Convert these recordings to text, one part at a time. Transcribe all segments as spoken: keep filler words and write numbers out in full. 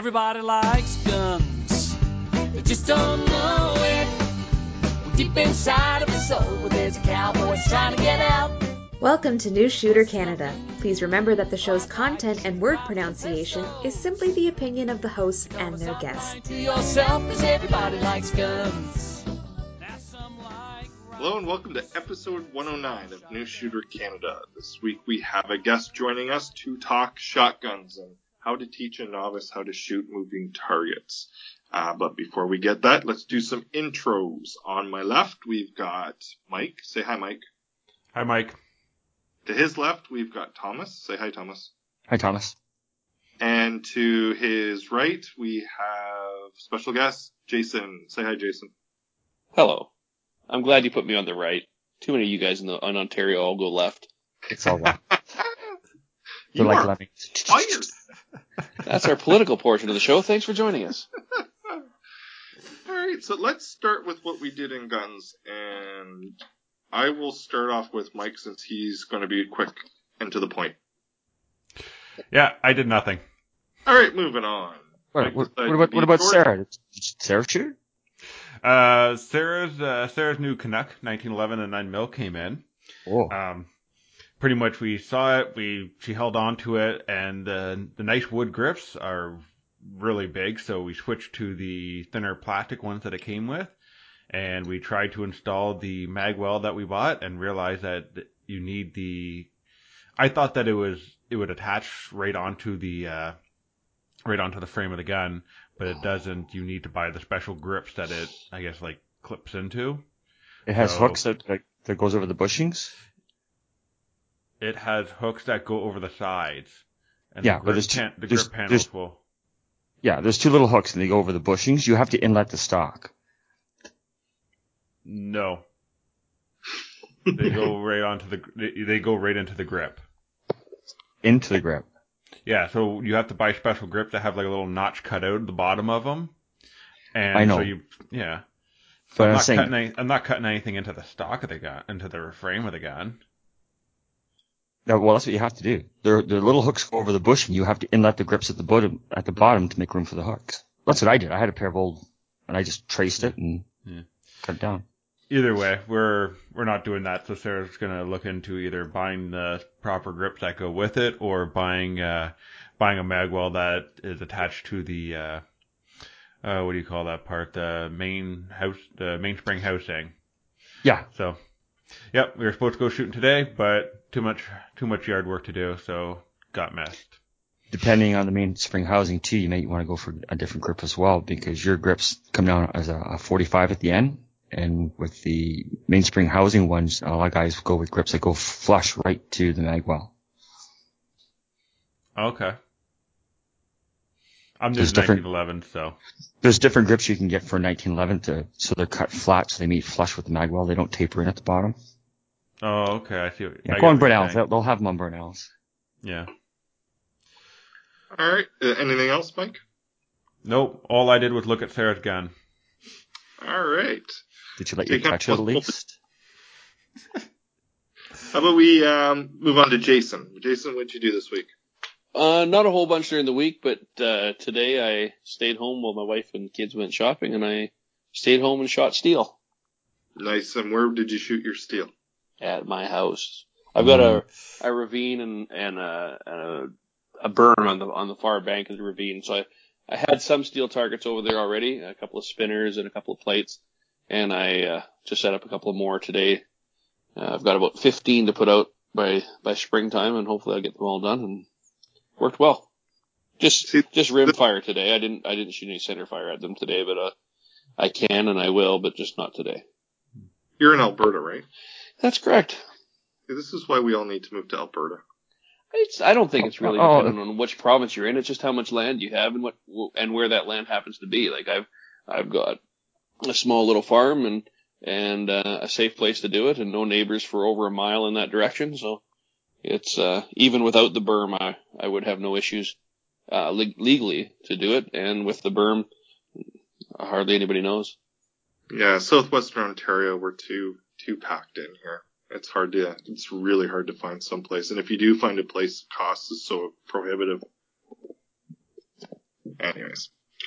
Everybody likes guns, they just don't know it. Deep inside of his soul, there's a cowboy trying to get out. Welcome to New Shooter Canada. Please remember that the show's content and word pronunciation is simply the opinion of the hosts and their guests. To yourself, 'cause everybody likes guns. Hello and welcome to episode one oh nine of New Shooter Canada. This week we have a guest joining us to talk shotguns and how to teach a novice how to shoot moving targets. Uh, but before we get that, let's do some intros. On my left, we've got Mike. Say hi, Mike. Hi, Mike. To his left, we've got Thomas. Say hi, Thomas. Hi, Thomas. And to his right, we have special guest, Jason. Say hi, Jason. Hello. I'm glad you put me on the right. Too many of you guys in, the, in Ontario all go left. It's all right. You like are lemmings. fired. That's our political portion of the show. Thanks for joining us. All right, so let's start with what we did in guns, and I will start off with Mike since he's going to be quick and to the point. Yeah, I did nothing. All right, moving on. What, what, what about what about Sarah? Did Sarah shoot? Uh, Sarah's uh, Sarah's new Canuck nineteen eleven and nine mil came in. Oh. Um, pretty much we saw it. We she held on to it, and uh, the nice wood grips are really big. So we switched to the thinner plastic ones that it came with, and we tried to install the magwell that we bought, and realized that you need the. I thought that it was it would attach right onto the uh, right onto the frame of the gun. But it doesn't. You need to buy the special grips that it, I guess, like clips into. It has so hooks that, that that goes over the bushings. It has hooks that go over the sides. And yeah, the but grip, there's two, pan, the there's, grip panels there's, will. Yeah, there's two little hooks and they go over the bushings. You have to inlet the stock. No. They go right onto the. They, they go right into the grip. Into the grip. Yeah, so you have to buy special grips that have like a little notch cut out at the bottom of them. And I know. So you, yeah. So But I'm I'm not saying, cutting any, I'm not cutting anything into the stock of the gun, into the frame of the gun. no, well, that's what you have to do. There, there are little hooks go over the bushing. You have to inlet the grips at the bottom, at the bottom to make room for the hooks. That's what I did. I had a pair of old, and I just traced it and Yeah. cut it down. Either way, we're we're not doing that. So Sarah's gonna look into either buying the proper grips that go with it, or buying uh, buying a magwell that is attached to the uh, uh, what do you call that part? The main house, the mainspring housing. Yeah. So, yep, we were supposed to go shooting today, but too much too much yard work to do, so got missed. Depending on the mainspring housing too, you may want to go for a different grip as well because your grips come down as a, a forty-five at the end. And with the mainspring housing ones, a lot of guys go with grips that go flush right to the magwell. Okay. I'm There's just different- nineteen eleven, so. There's different grips you can get for nineteen eleven to, so they're cut flat so they meet flush with the magwell. They don't taper in at the bottom. Oh, okay, I see. What, Yeah, I go on get what you're Burnells. saying. They'll, they'll have them on Burnells. Yeah. All right, uh, anything else, Mike? Nope. All I did was look at Sarah's gun. All right. Did you let you Take up touch it at both- least? How about we um, move on to Jason? Jason, what'd you do this week? Uh, not a whole bunch during the week, but uh, today I stayed home while my wife and kids went shopping, and I stayed home and shot steel Nice. And where did you shoot your steel? at my house. I've got a a ravine and and a a, a berm on the on the far bank of the ravine, so I I had some steel targets over there already, a couple of spinners and a couple of plates, and I uh, just set up a couple more today. Uh, I've got about fifteen to put out by by springtime, and hopefully I'll get them all done. And worked well. Just See, just rim fire today. I didn't I didn't shoot any center fire at them today, but uh, I can and I will, but just not today. You're in Alberta, right? That's correct. This is why we all need to move to Alberta. It's, I don't think it's really Oh, dependent on which province you're in. It's just how much land you have and what and where that land happens to be. Like I've I've got a small little farm and and uh, a safe place to do it, and no neighbors for over a mile in that direction. So it's uh, even without the berm, I I would have no issues uh, le- legally to do it, and with the berm, hardly anybody knows. Yeah, southwestern Ontario, we're too too packed in here. It's hard to, it's really hard to find someplace. And if you do find a place, the cost is so prohibitive. Anyways.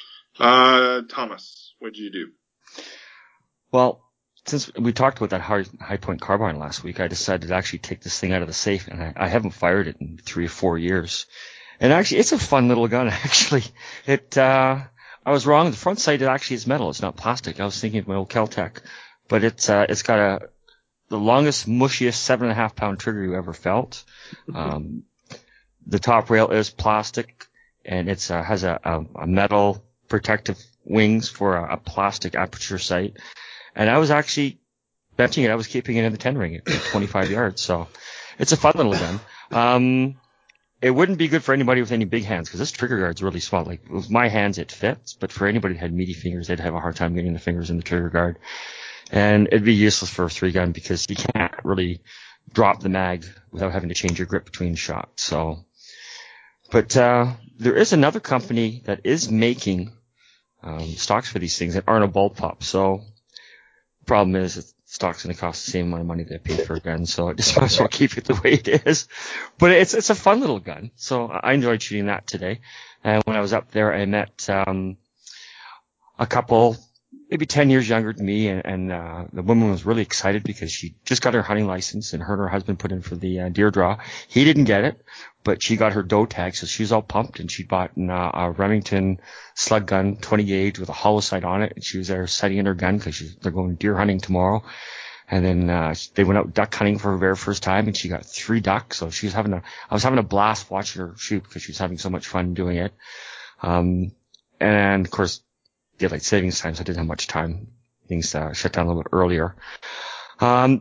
Uh, Thomas, what'd you do? Well, since we talked about that high, high point carbine last week, I decided to actually take this thing out of the safe, and I, I haven't fired it in three or four years. And actually, it's a fun little gun, actually. It, uh, I was wrong. The front sight, it actually is metal. It's not plastic. I was thinking of my old Kel-Tec. But it's, uh, it's got a, the longest, mushiest seven and a half pound trigger you ever felt. Um, the top rail is plastic, and it's, uh, has a, a, a metal protective wings for a, a plastic aperture sight. And I was actually benching it. I was keeping it in the ten ring at twenty-five yards. So it's a fun little gun. Um, It wouldn't be good for anybody with any big hands because this trigger guard's really small. Like with my hands, it fits, but for anybody that had meaty fingers, they'd have a hard time getting the fingers in the trigger guard. And it'd be useless for a three gun because you can't really drop the mag without having to change your grip between shots. So, but uh there is another company that is making um stocks for these things that aren't a ball pop. So the problem is it stock's going to cost the same amount of money that I paid for a gun, so I just might as well keep it the way it is. But it's it's a fun little gun, so I enjoyed shooting that today. And when I was up there, I met um a couple, maybe ten years younger than me, and, and uh the woman was really excited because she just got her hunting license, and her and her husband put in for the uh, deer draw. He didn't get it, but she got her doe tag, so she was all pumped, and she bought an, uh, a Remington slug gun, twenty gauge with a hollow sight on it, and she was there sighting her gun because they're going deer hunting tomorrow. And then uh they went out duck hunting for her very first time, and she got three ducks. So she was having a, I was having a blast watching her shoot because she was having so much fun doing it. Um, and of course, daylight savings time, so I didn't have much time. Things uh, shut down a little bit earlier. Um,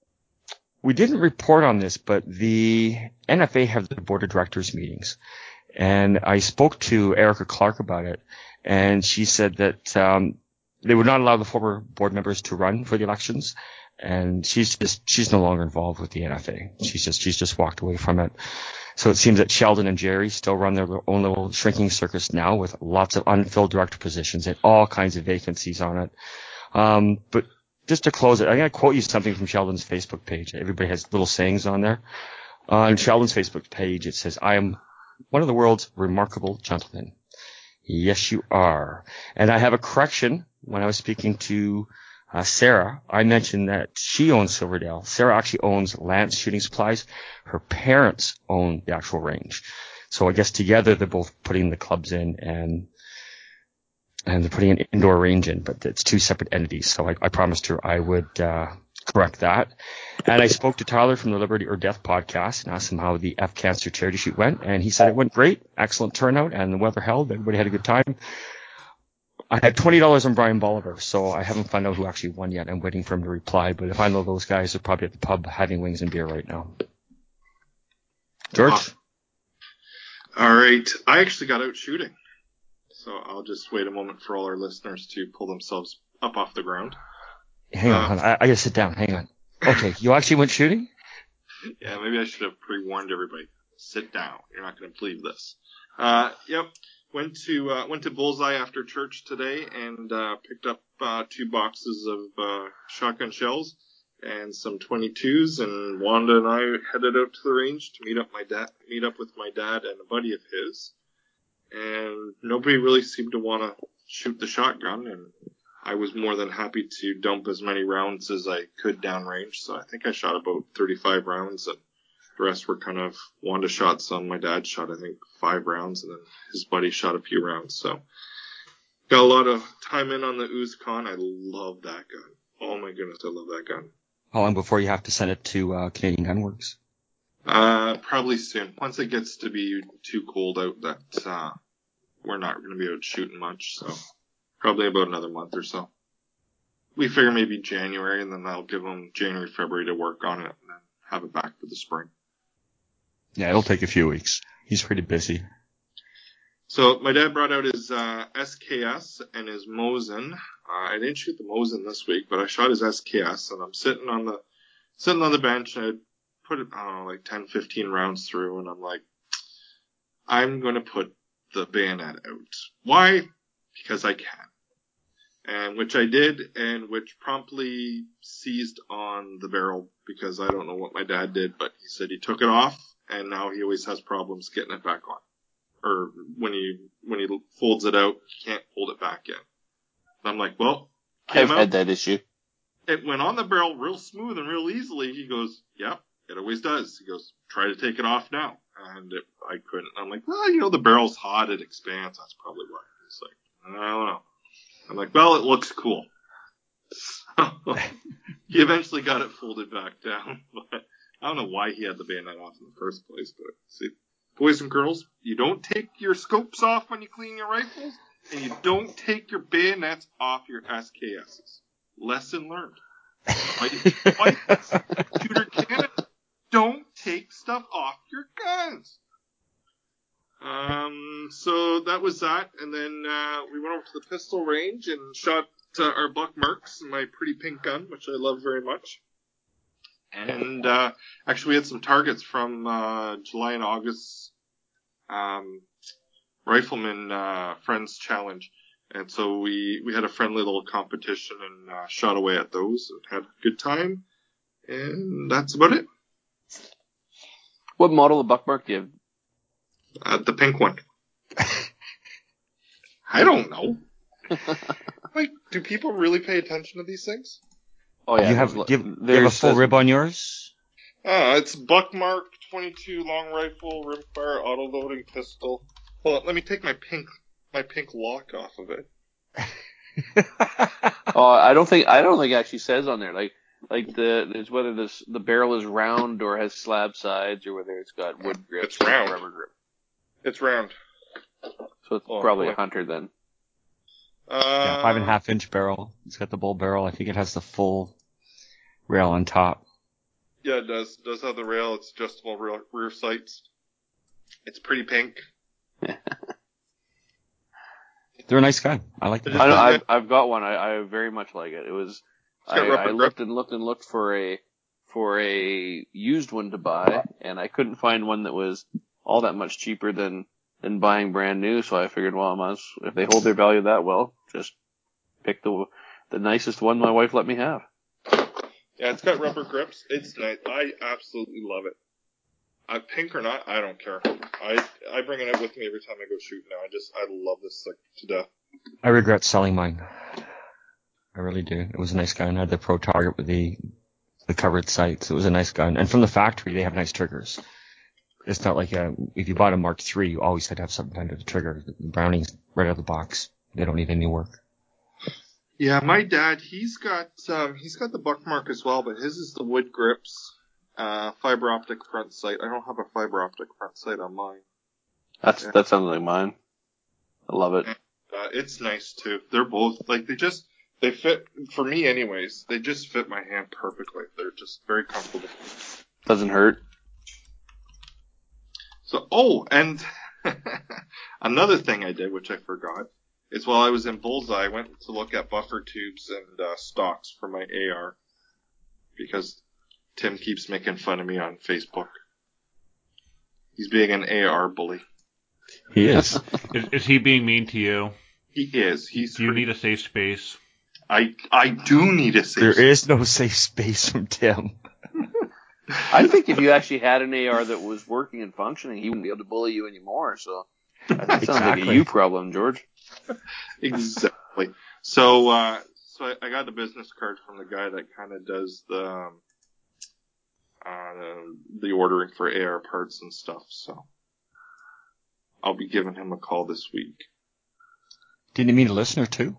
we didn't report on this, but the N F A have the board of directors meetings, and I spoke to Erica Clark about it, and she said that um, they would not allow the former board members to run for the elections. And she's just, she's no longer involved with the N F A. She's just, she's just walked away from it. So it seems that Sheldon and Jerry still run their own little shrinking circus now with lots of unfilled director positions and all kinds of vacancies on it. Um, but just to close it, I'm going to quote you something from Sheldon's Facebook page. Everybody has little sayings on there. On Sheldon's Facebook page, it says, "I am one of the world's remarkable gentlemen." Yes, you are. And I have a correction. When I was speaking to Uh, Sarah, I mentioned that she owns Silverdale. Sarah actually owns Lance Shooting Supplies. Her parents own the actual range. So I guess together they're both putting the clubs in and and they're putting an indoor range in, but it's two separate entities. So I, I promised her I would uh, correct that. And I spoke to Tyler from the Liberty or Death podcast and asked him how the F Cancer charity shoot went. And he said it went great, excellent turnout, and the weather held. Everybody had a good time. I had twenty dollars on Brian Bolivar, so I haven't found out who actually won yet. I'm waiting for him to reply, but if I know those guys, they're probably at the pub having wings and beer right now. George? All right. I actually got out shooting, so I'll just wait a moment for all our listeners to pull themselves up off the ground. Hang on, uh, I, I gotta sit down. Hang on. Okay, you actually went shooting? Yeah, maybe I should have pre-warned everybody. Sit down. You're not going to believe this. Uh, yep. Went to uh, went to Bullseye after church today and uh, picked up uh, two boxes of uh, shotgun shells and some twenty-twos. And Wanda and I headed out to the range to meet up my dad, meet up with my dad and a buddy of his. And nobody really seemed to want to shoot the shotgun, and I was more than happy to dump as many rounds as I could downrange. So I think I shot about thirty-five rounds, and the rest were kind of Wanda shot some. My dad shot, I think, five rounds, and then his buddy shot a few rounds. So got a lot of time in on the UzCon. I love that gun. Oh my goodness, I love that gun. How long before you have to send it to uh, Canadian Gunworks? Uh, probably soon. Once it gets to be too cold out that uh, we're not going to be out shooting much. So probably about another month or so. We figure maybe January, and then I'll give them January, February to work on it, and then have it back for the spring. Yeah, it'll take a few weeks. He's pretty busy. So my dad brought out his uh, S K S and his Mosin. Uh, I didn't shoot the Mosin this week, but I shot his S K S, and I'm sitting on the sitting on the bench, and I put it, I don't know, like ten, fifteen rounds through, and I'm like, I'm going to put the bayonet out. Why? Because I can. And which I did, and which promptly seized on the barrel, because I don't know what my dad did, but he said he took it off, and now he always has problems getting it back on. or when he when he folds it out, he can't fold it back in. And I'm like, well, I've out, had that issue. It went on the barrel real smooth and real easily. He goes, yep, it always does. He goes, try to take it off now. And it, I couldn't. I'm like, well, you know, the barrel's hot, it expands. That's probably why. He's like, I don't know. I'm like, well, it looks cool. So he eventually got it folded back down. But I don't know why he had the bayonet off in the first place. But see, boys and girls, you don't take your scopes off when you clean your rifles, and you don't take your bayonets off your S K Ss. Lesson learned. Like, Shooter Canada, don't take stuff off your guns. Um, so that was that, and then uh, we went over to the pistol range and shot uh, our Buck Marks, my pretty pink gun, which I love very much. And uh, actually, we had some targets from uh, July and August um, Rifleman uh, Friends Challenge. And so we, we had a friendly little competition and uh, shot away at those and had a good time. And that's about it. What model of Buckmark do you have? Uh, the pink one. I don't know. Like, do people really pay attention to these things? Oh yeah, you have, do you have, do you have a full rib on yours? Uh, it's Buckmark twenty-two long rifle, rimfire, auto-loading pistol. Hold on, let me take my pink my pink lock off of it. Oh, I don't think I don't think it actually says on there like like the it's whether this the barrel is round or has slab sides or whether it's got wood grip. It's round. Or rubber grip. It's round. So it's oh, probably boy. a Hunter then. Uh, Yeah, five and a half inch barrel. It's got the bull barrel. I think it has the full rail on top. Yeah, it does. It does have the rail. It's adjustable rear, rear sights. It's pretty pink. They're a nice gun. I like them. I know, I've, I've got one. I, I very much like it. It was. It's got I, rubber I grip. looked and looked and looked for a for a used one to buy, and I couldn't find one that was all that much cheaper than than buying brand new. So I figured, well, I must, if they hold their value that well, just pick the the nicest one my wife let me have. Yeah, it's got rubber grips. It's nice. I absolutely love it. Uh, pink or not, I don't care. I I bring it out with me every time I go shoot now. I just, I love this thing to death. I regret selling mine. I really do. It was a nice gun. I had the Pro Target with the the covered sights. It was a nice gun. And from the factory, they have nice triggers. It's not like a, if you bought a Mark three, you always had to have something under the trigger. The Browning's right out of the box. They don't need any work. Yeah, my dad, he's got um, he's got the Buckmark as well, but his is the wood grips, uh, fiber optic front sight. I don't have a fiber optic front sight on mine. That's Yeah. that sounds like mine. I love it. Uh, it's nice too. They're both like they just they fit for me anyways. They just fit my hand perfectly. They're just very comfortable. Doesn't hurt. So oh, and another thing I did, which I forgot, is while I was in Bullseye, I went to look at buffer tubes and uh, stocks for my A R because Tim keeps making fun of me on Facebook. He's being an A R bully. He is. Is, is he being mean to you? He is. He's. Do you pretty- need a safe space? I I do need a safe. There is no safe space from Tim. I think if you actually had an A R that was working and functioning, he wouldn't be able to bully you anymore. So that sounds like a Exactly. you problem, George. Exactly. So, uh, so I, I got a business card from the guy that kind of does the, um, uh, the ordering for A R parts and stuff. So I'll be giving him a call this week. Didn't you meet a listener too?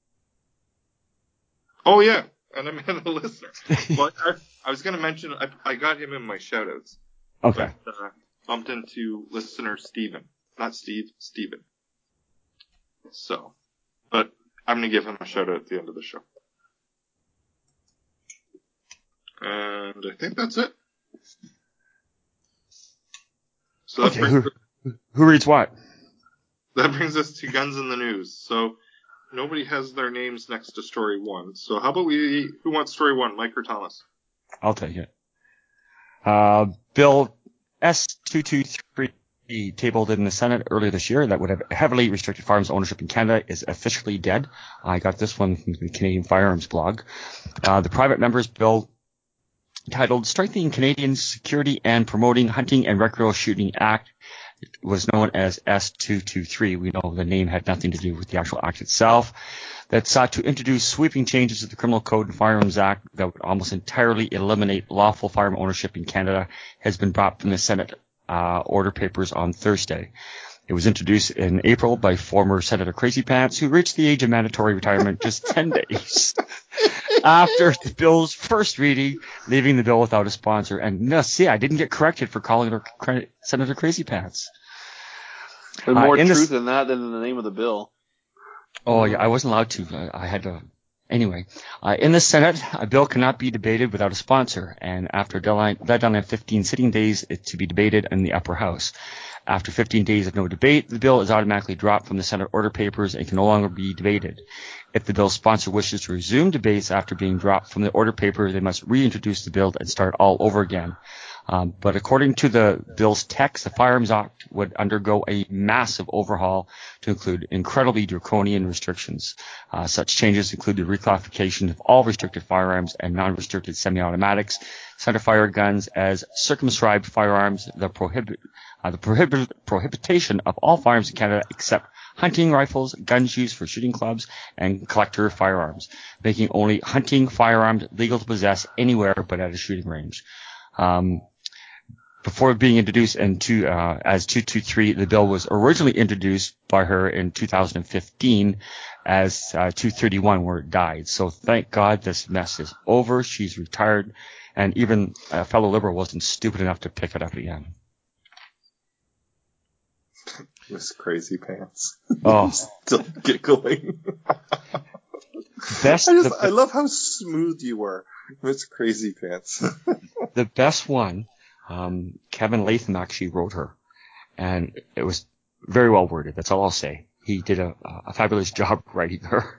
Oh yeah, and I met a listener. Well, I, I was going to mention I, I got him in my shoutouts. Okay. But, uh, bumped into listener Steven. Not Steve, Steven. So, but I'm going to give him a shout out at the end of the show. And I think that's it. So that, Okay, brings, who, who reads what? that brings us to Guns in the News. So nobody has their names next to story one. So how about we, who wants story one, Mike or Thomas? I'll take it. Uh, Bill S two twenty-three tabled in the Senate earlier this year that would have heavily restricted firearms ownership in Canada is officially dead. I got this one from the Canadian Firearms blog. Uh, the private members bill titled Strengthening Canadian Security and Promoting Hunting and Recreational Shooting Act It was known as S two twenty-three. We know the name had nothing to do with the actual act itself. That sought to introduce sweeping changes to the Criminal Code and Firearms Act that would almost entirely eliminate lawful firearm ownership in Canada has been brought from the Senate uh, order papers on Thursday. It was introduced in April by former Senator Crazy Pants, who reached the age of mandatory retirement just ten days after the bill's first reading, leaving the bill without a sponsor. And no, see, I didn't get corrected for calling her cra- Senator Crazy Pants. There's more uh, in truth this, in that than in the name of the bill. Oh, yeah, I wasn't allowed to. I, I had to. Anyway, uh, in the Senate, a bill cannot be debated without a sponsor, and after a deadline, deadline of fifteen sitting days, it's to be debated in the upper house. After fifteen days of no debate, the bill is automatically dropped from the Senate order papers and can no longer be debated. If the bill's sponsor wishes to resume debates after being dropped from the order paper, they must reintroduce the bill and start all over again. Um, but according to the bill's text, the Firearms Act would undergo a massive overhaul to include incredibly draconian restrictions. Uh, such changes include the reclassification of all restricted firearms and non-restricted semi-automatics, centerfire guns as circumscribed firearms, the prohibit uh, the prohibit prohibition of all firearms in Canada except hunting rifles, guns used for shooting clubs, and collector firearms, making only hunting firearms legal to possess anywhere but at a shooting range. Um, Before being introduced into uh, as two twenty-three, the bill was originally introduced by her in two thousand fifteen as uh, two thirty-one, where it died. So thank God this mess is over. She's retired, and even a fellow Liberal wasn't stupid enough to pick it up again. Miss Crazy Pants. Oh, Still giggling. best. I just, the, I love how smooth you were, Miss Crazy Pants. The best one. Um, Kevin Latham actually wrote her, and it was very well worded. That's all I'll say. He did a, a fabulous job writing her.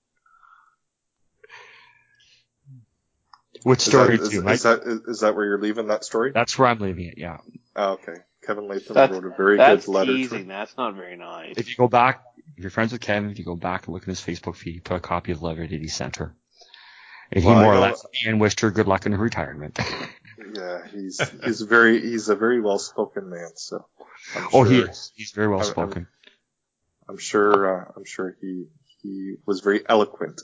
Which story is that, too, is, Mike? Is that, is, is that where you're leaving that story? That's where I'm leaving it, yeah. Oh, okay. Kevin Latham That's, wrote a very that's good letter. teasing. To... That's not very nice. If you go back, if you're friends with Kevin, if you go back and look at his Facebook feed, he put a copy of the letter that he sent her. And well, he more know, or less and wished her good luck in her retirement. Yeah, he's he's very he's a very well spoken man. So I'm oh, sure, he is. He's very well spoken. I'm, I'm sure. Uh, I'm sure he he was very eloquent.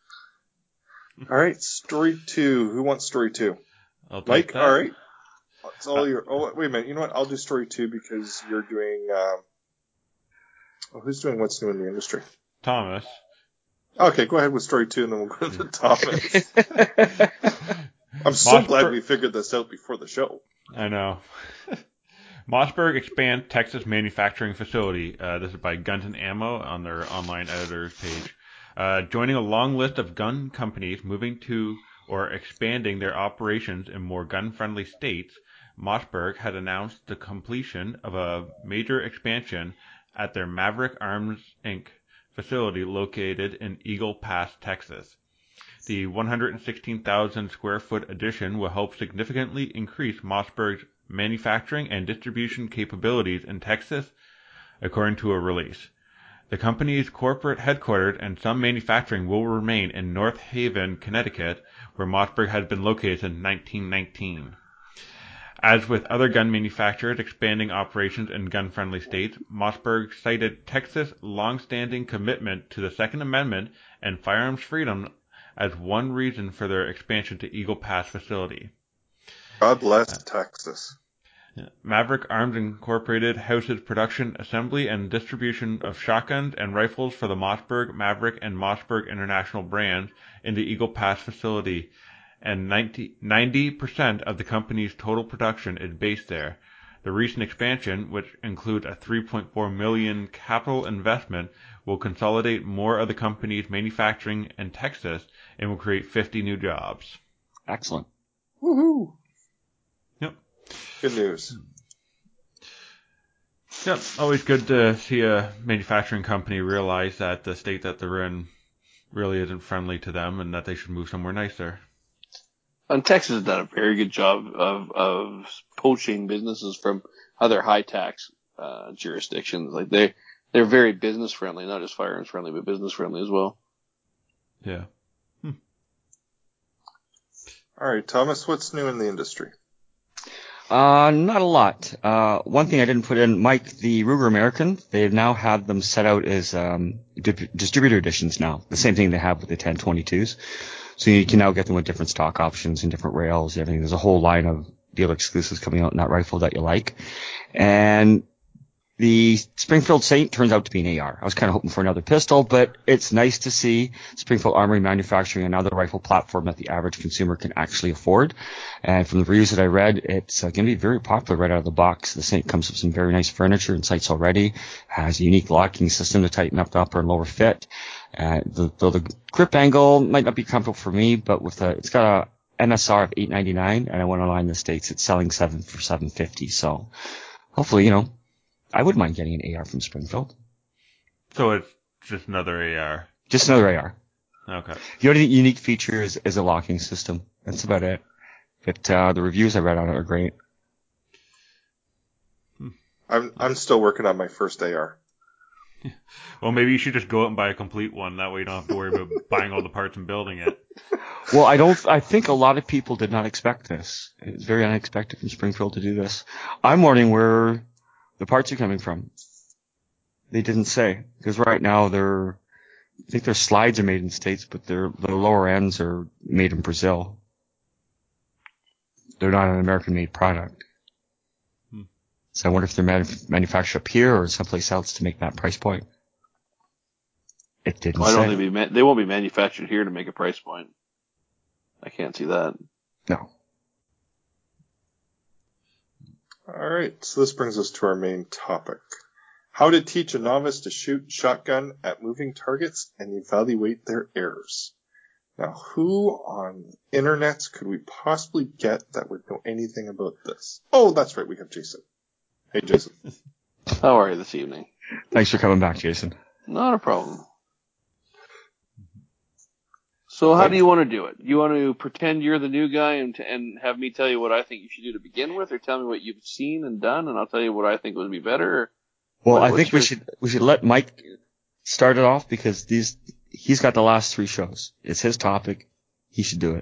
All right, story two. Who wants story two? I'll take Mike. that. All right. It's all uh, your. Oh, wait a minute. You know what? I'll do story two because you're doing. Um, well, who's doing what's new in the industry? Thomas. Okay, go ahead with story two, and then we'll go to Thomas. I'm so Mossberg, glad we figured this out before the show. I know. Mossberg expands Texas manufacturing facility. Uh, this is by Guns and Ammo on their online editor's page. Uh, joining a long list of gun companies moving to or expanding their operations in more gun-friendly states, Mossberg had announced the completion of a major expansion at their Maverick Arms Incorporated facility located in Eagle Pass, Texas. The one hundred sixteen thousand square foot addition will help significantly increase Mossberg's manufacturing and distribution capabilities in Texas, according to a release. The company's corporate headquarters and some manufacturing will remain in North Haven, Connecticut, where Mossberg has been located since nineteen nineteen. As with other gun manufacturers expanding operations in gun-friendly states, Mossberg cited Texas' long-standing commitment to the Second Amendment and firearms freedom as one reason for their expansion to Eagle Pass facility. God bless uh, Texas. Maverick Arms Incorporated houses production, assembly, and distribution of shotguns and rifles for the Mossberg, Maverick, and Mossberg International brands in the Eagle Pass facility, and ninety percent of the company's total production is based there. The recent expansion, which includes a three point four million dollars capital investment, will consolidate more of the company's manufacturing in Texas and will create fifty new jobs. Excellent. Woohoo! Yep. Good news. Yep. Always good to see a manufacturing company realize that the state that they're in really isn't friendly to them and that they should move somewhere nicer. And Texas has done a very good job of, of poaching businesses from other high tax uh, jurisdictions. Like they they're very business friendly, not just firearms friendly, but business friendly as well. Yeah. Hmm. All right, Thomas, what's new in the industry? Uh, not a lot. Uh, one thing I didn't put in, Mike, the Ruger American, they now have them set out as um, di- distributor editions now. The same thing they have with the ten twenty-twos. So you can now get them with different stock options and different rails, everything. There's a whole line of dealer exclusives coming out in that rifle that you like. And the Springfield Saint turns out to be an A R. I was kind of hoping for another pistol, but it's nice to see Springfield Armory manufacturing another rifle platform that the average consumer can actually afford. And from the reviews that I read, it's uh, going to be very popular right out of the box. The Saint comes with some very nice furniture and sights already, has a unique locking system to tighten up the upper and lower fit. Uh, the, the, the grip angle might not be comfortable for me, but with a, it's got a M S R of eight ninety-nine, and I went online in the States. It's selling seven for seven fifty. So hopefully, you know, I wouldn't mind getting an A R from Springfield. So it's just another A R. Just another A R. Okay. The only unique feature is, is a locking system. That's about it. But uh, the reviews I read on it are great. I'm I'm still working on my first A R. Well, maybe you should just go out and buy a complete one. That way you don't have to worry about buying all the parts and building it. Well, I don't. I think a lot of people did not expect this. It's very unexpected from Springfield to do this. I'm wondering where the parts are coming from. They didn't say, because right now they're. I think their slides are made in the States, but their the lower ends are made in Brazil. They're not an American-made product. Hmm. So I wonder if they're manuf- manufactured up here or someplace else to make that price point. It didn't Why say. don't they be? Ma- they won't be manufactured here to make a price point. I can't see that. No. All right, so this brings us to our main topic. How to teach a novice to shoot shotgun at moving targets and evaluate their errors. Now, who on the internets could we possibly get that would know anything about this? Oh, that's right, we have Jason. Hey, Jason. How are you this evening? Thanks for coming back, Jason. Not a problem. So how do you want to do it? You want to pretend you're the new guy and, and have me tell you what I think you should do to begin with, or tell me what you've seen and done, and I'll tell you what I think would be better? Or Well, what, I think we your... should we should let Mike start it off because these he's got the last three shows. It's his topic. He should do it.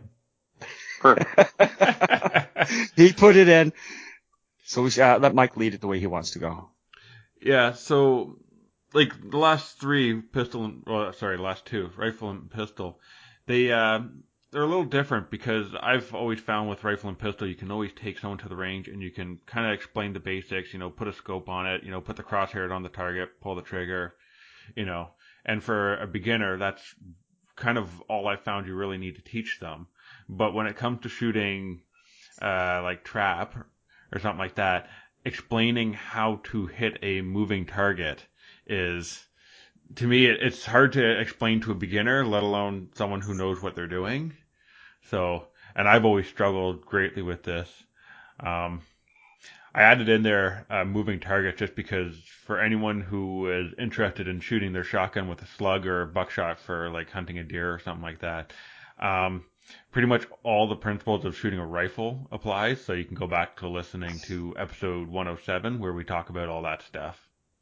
Perfect. He put it in, so we should uh, let Mike lead it the way he wants to go. Yeah. So, like the last three pistol, and, well, sorry, last two rifle and pistol. They, uh, they're a little different because I've always found with rifle and pistol, you can always take someone to the range and you can kind of explain the basics, you know, put a scope on it, you know, put the crosshair on the target, pull the trigger, you know, and for a beginner, that's kind of all I found you really need to teach them. But when it comes to shooting, uh, like trap or something like that, explaining how to hit a moving target is, to me, it's hard to explain to a beginner, let alone someone who knows what they're doing. So, and I've always struggled greatly with this. Um, I added in there uh, moving target just because for anyone who is interested in shooting their shotgun with a slug or a buckshot for like hunting a deer or something like that, um, pretty much all the principles of shooting a rifle applies. So you can go back to listening to episode one oh seven where we talk about all that stuff.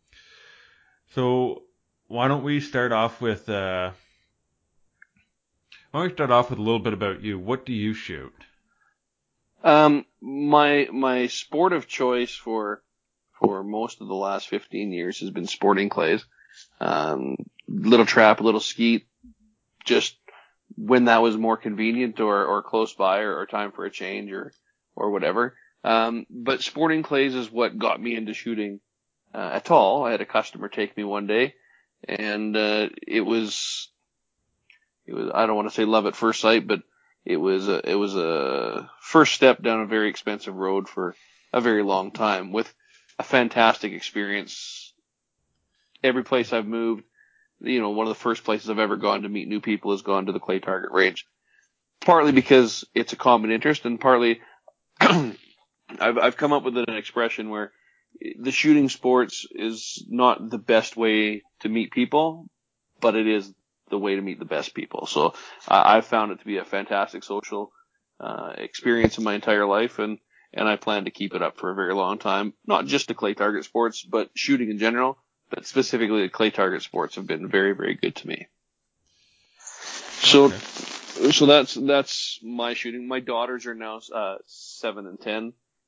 So, why don't we start off with uh, why don't we start off with a little bit about you? What do you shoot? Um, my my sport of choice for for most of the last fifteen years has been sporting clays. Um, little trap, little skeet, just when that was more convenient or, or close by or, or time for a change or or whatever. Um, but sporting clays is what got me into shooting uh, at all. I had a customer take me one day. And, uh, it was, it was, I don't want to say love at first sight, but it was a, it was a first step down a very expensive road for a very long time with a fantastic experience. Every place I've moved, you know, one of the first places I've ever gone to meet new people has gone to the clay target range. Partly because it's a common interest and partly I've, I've come up with an expression where the shooting sports is not the best way to meet people, but it is the way to meet the best people. So uh, I've found it to be a fantastic social uh, experience in my entire life, and, and I plan to keep it up for a very long time. Not just the clay target sports, but shooting in general, but specifically the clay target sports have been very, very good to me. So, okay. so that's that's my shooting. My daughters are now uh, seven and ten.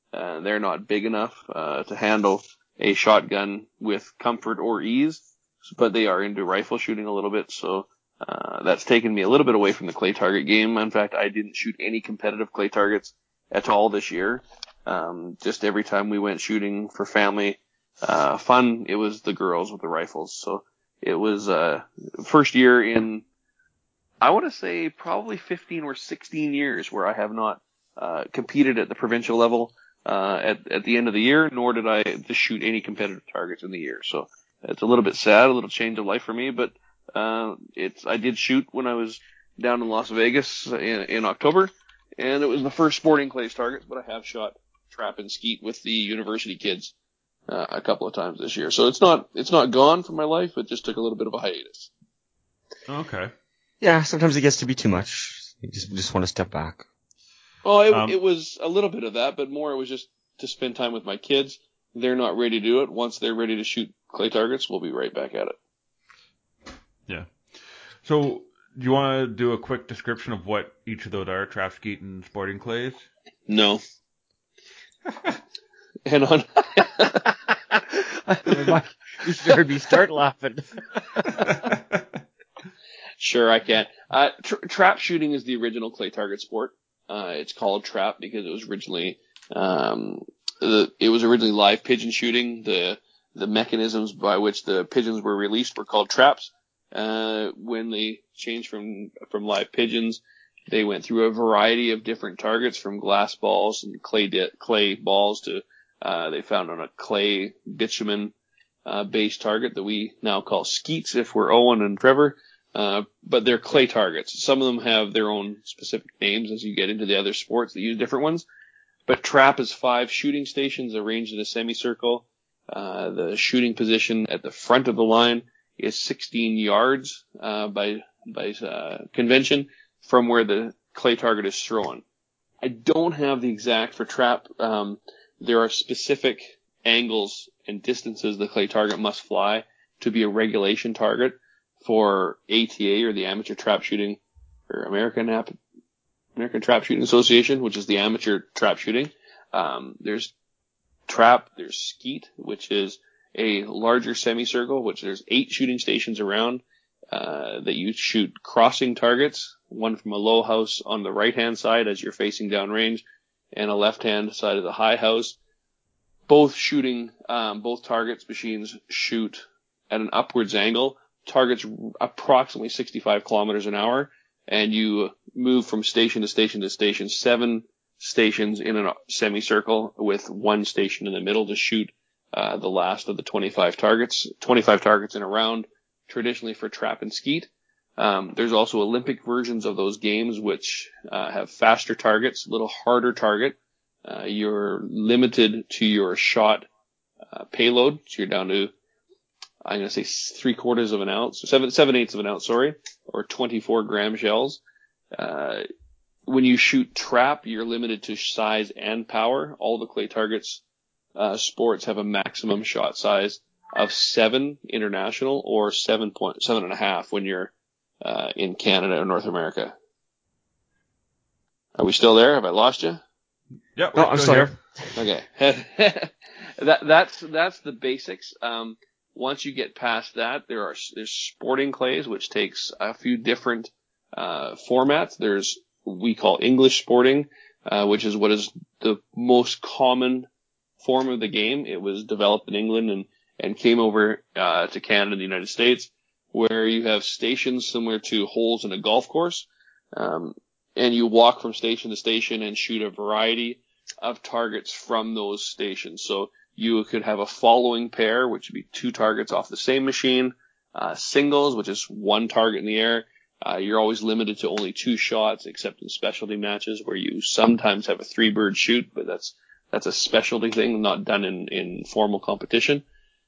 Uh, they're not big enough uh, to handle a shotgun with comfort or ease, but they are into rifle shooting a little bit, so uh, that's taken me a little bit away from the clay target game. In fact, I didn't shoot any competitive clay targets at all this year. Um, just every time we went shooting for family uh, fun, it was the girls with the rifles. So it was uh, first year in, I want to say, probably fifteen or sixteen years where I have not uh, competed at the provincial level uh, at, at the end of the year, nor did I just shoot any competitive targets in the year. So it's a little bit sad, a little change of life for me, but uh, it's I did shoot when I was down in Las Vegas in, in October, and it was the first sporting clays targets, but I have shot trap and skeet with the university kids uh, a couple of times this year. So it's not it's not gone from my life. It just took a little bit of a hiatus. Okay. Yeah, sometimes it gets to be too much. You just just want to step back. Well, it, Um, it was a little bit of that, but more it was just to spend time with my kids. They're not ready to do it. Once they're ready to shoot clay targets, we'll be right back at it. Yeah. So, do you want to do a quick description of what each of those are, trap, skeet, and sporting clays? No. And on. You should have heard me start laughing. Sure, I can. Uh, tra- trap shooting is the original clay target sport. Uh, it's called trap because it was originally, um, the, it was originally live pigeon shooting. The, the mechanisms by which the pigeons were released were called traps. Uh, when they changed from, from live pigeons, they went through a variety of different targets, from glass balls and clay, di- clay balls to, uh, they found on a clay bitumen, uh, based target that we now call skeets if we're Owen and Trevor. Uh, but they're clay targets. Some of them have their own specific names as you get into the other sports that use different ones. But trap is five shooting stations arranged in a semicircle. Uh, the shooting position at the front of the line is sixteen yards, uh, by, by, uh, convention from where the clay target is thrown. I don't have the exact for trap. Um, there are specific angles and distances the clay target must fly to be a regulation target for A T A, or the Amateur Trap Shooting, or American Ap- American Trap Shooting Association, which is the amateur trap shooting. Um, there's trap, there's skeet, which is a larger semicircle, which there's eight shooting stations around, uh, that you shoot crossing targets, one from a low house on the right-hand side as you're facing downrange, and a left-hand side of the high house. Both shooting, um, both targets machines shoot at an upwards angle, targets approximately sixty-five kilometers an hour, and you move from station to station to station, seven stations in a semicircle with one station in the middle to shoot uh, the last of the twenty-five targets, twenty-five targets in a round, traditionally for trap and skeet. Um, there's also Olympic versions of those games which uh, have faster targets, a little harder target. Uh, you're limited to your shot uh, payload, so you're down to, I'm going to say three quarters of an ounce, seven, seven eighths of an ounce, sorry, or twenty-four gram shells. Uh, when you shoot trap, you're limited to size and power. All the clay targets, uh, sports have a maximum shot size of seven international, or seven point, seven and a half when you're, uh, in Canada or North America. Are we still there? Have I lost you? Yep. No, I'm still here. Okay. that, that's, that's the basics. Um, Once you get past that, there are there's sporting clays, which takes a few different uh, formats. There's what we call English sporting, uh, which is what is the most common form of the game. It was developed in England and and came over uh, to Canada and the United States, where you have stations similar to holes in a golf course, um, and you walk from station to station and shoot a variety of targets from those stations. So you could have a following pair, which would be two targets off the same machine. Uh, singles, which is one target in the air. Uh, you're always limited to only two shots, except in specialty matches where you sometimes have a three bird shoot, but that's, that's a specialty thing, not done in, in formal competition.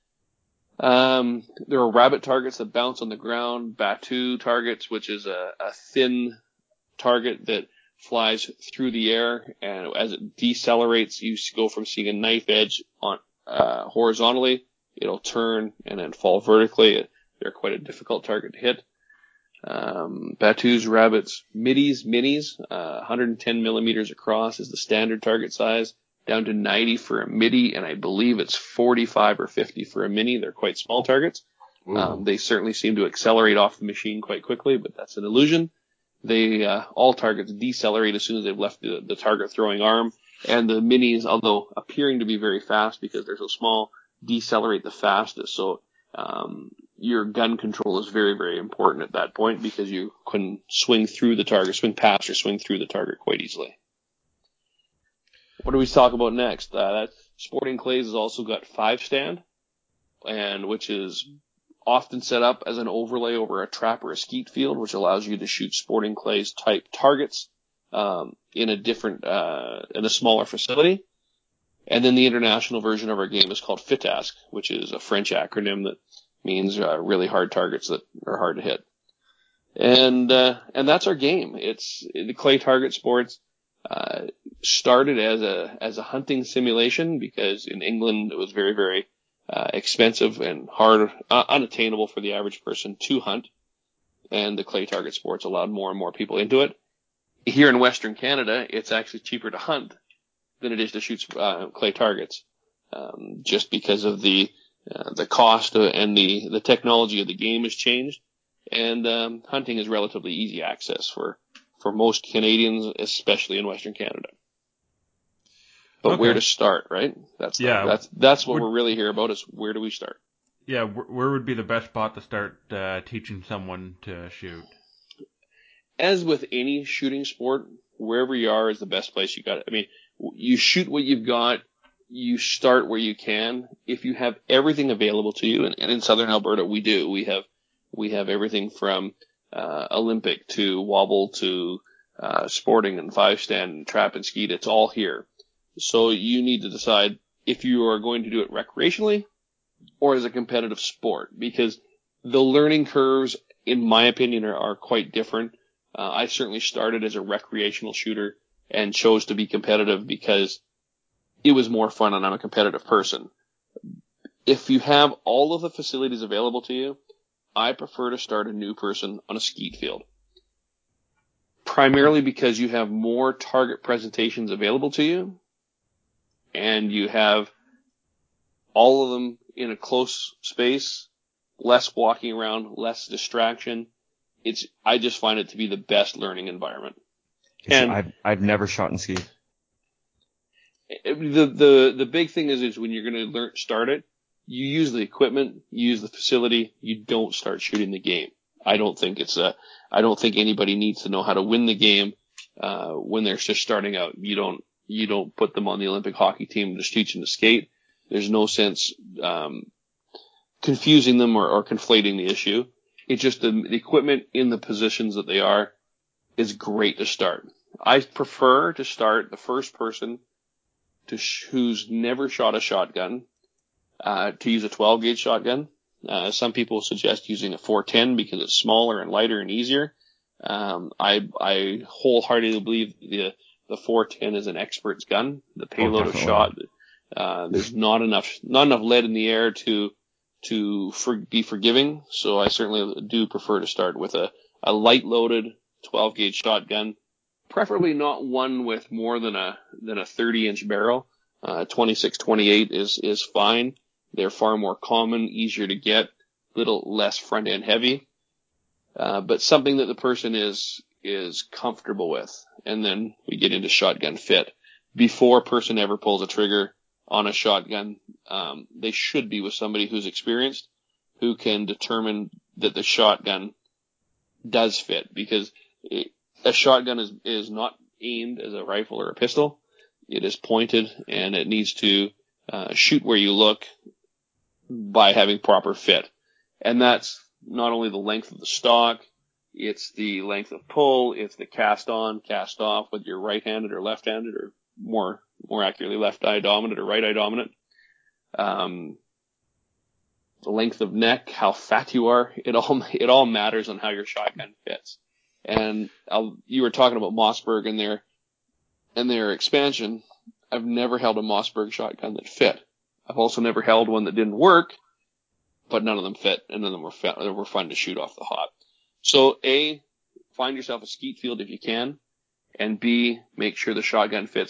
Um, there are rabbit targets that bounce on the ground, Batu targets, which is a, a thin target that flies through the air, and as it decelerates, you go from seeing a knife edge on uh, horizontally, it'll turn and then fall vertically. They're quite a difficult target to hit. Um, Batus, rabbits, middies, minis, uh, one hundred ten millimeters across is the standard target size. down to ninety for a midi, and I believe it's forty-five or fifty for a mini. They're quite small targets. Um, they certainly seem to accelerate off the machine quite quickly, but that's an illusion. They uh, all targets decelerate as soon as they've left the, the target throwing arm, and the minis, although appearing to be very fast because they're so small, decelerate the fastest. So um, your gun control is very, very important at that point because you can swing through the target, swing past or swing through the target quite easily. What do we talk about next? Uh, that Sporting Clays has also got five stand, and which is often set up as an overlay over a trap or a skeet field, which allows you to shoot Sporting Clays type targets um, in a different, uh, in a smaller facility. And then the international version of our game is called FITASC, which is a French acronym that means uh, really hard targets that are hard to hit. And uh, and that's our game. It's the clay target sports. Uh, started as a as a hunting simulation because in England it was very very uh, expensive and hard, uh, unattainable for the average person to hunt, and the clay target sports allowed more and more people into it. Here in Western Canada, it's actually cheaper to hunt than it is to shoot uh, clay targets, um, just because of the uh, the cost and the the technology of the game has changed, and um, hunting is relatively easy access for. for most Canadians, especially in Western Canada. But okay. Where to start, right? That's the, yeah. That's that's what would, we're really here about is where do we start? Yeah, where, where would be the best spot to start uh, teaching someone to shoot? As with any shooting sport, wherever you are is the best place you got. I mean, you shoot what you've got. You start where you can. If you have everything available to you, and, and in Southern Alberta we do, we have we have everything from Uh, Olympic to wobble to uh, sporting and five stand and trap and skeet. It's all here. So you need to decide if you are going to do it recreationally or as a competitive sport, because the learning curves, in my opinion, are, are quite different. Uh, I certainly started as a recreational shooter and chose to be competitive because it was more fun and I'm a competitive person. If you have all of the facilities available to you, I prefer to start a new person on a skeet field. Primarily because you have more target presentations available to you, and you have all of them in a close space, less walking around, less distraction. It's I just find it to be the best learning environment. And I've I've never shot in skeet. The the the big thing is is when you're going to learn start it. You use the equipment, you use the facility, you don't start shooting the game. I don't think it's a, I don't think anybody needs to know how to win the game, uh, when they're just starting out. You don't, you don't put them on the Olympic hockey team and just teach them to skate. There's no sense, um, confusing them or, or conflating the issue. It's just the, the equipment in the positions that they are is great to start. I prefer to start the first person to sh- who's never shot a shotgun, Uh, to use a twelve gauge shotgun. Uh, some people suggest using a four ten because it's smaller and lighter and easier. Um, I, I wholeheartedly believe the, the four ten is an expert's gun. The payload oh, of shot, uh, there's not enough, not enough lead in the air to, to for, be forgiving. So I certainly do prefer to start with a, a light loaded twelve gauge shotgun, preferably not one with more than a, than a thirty inch barrel. Uh, twenty-six, twenty-eight is, is fine. They're far more common, easier to get, little less front end heavy, uh, but something that the person is, is comfortable with. And then we get into shotgun fit. Before a person ever pulls a trigger on a shotgun, um, they should be with somebody who's experienced, who can determine that the shotgun does fit, because it, a shotgun is, is not aimed as a rifle or a pistol. It is pointed and it needs to, uh, shoot where you look by having proper fit. And that's not only the length of the stock, it's the length of pull, it's the cast on, cast off, whether you're right-handed or left-handed, or more, more accurately left eye dominant or right eye dominant. Um, the length of neck, how fat you are, it all, it all matters on how your shotgun fits. And I'll, you were talking about Mossberg and their, and their expansion. I've never held a Mossberg shotgun that fit. I've also never held one that didn't work, but none of them fit, and none of them were, fa- were fun to shoot off the hop. So A, find yourself a skeet field if you can, and B, make sure the shotgun fits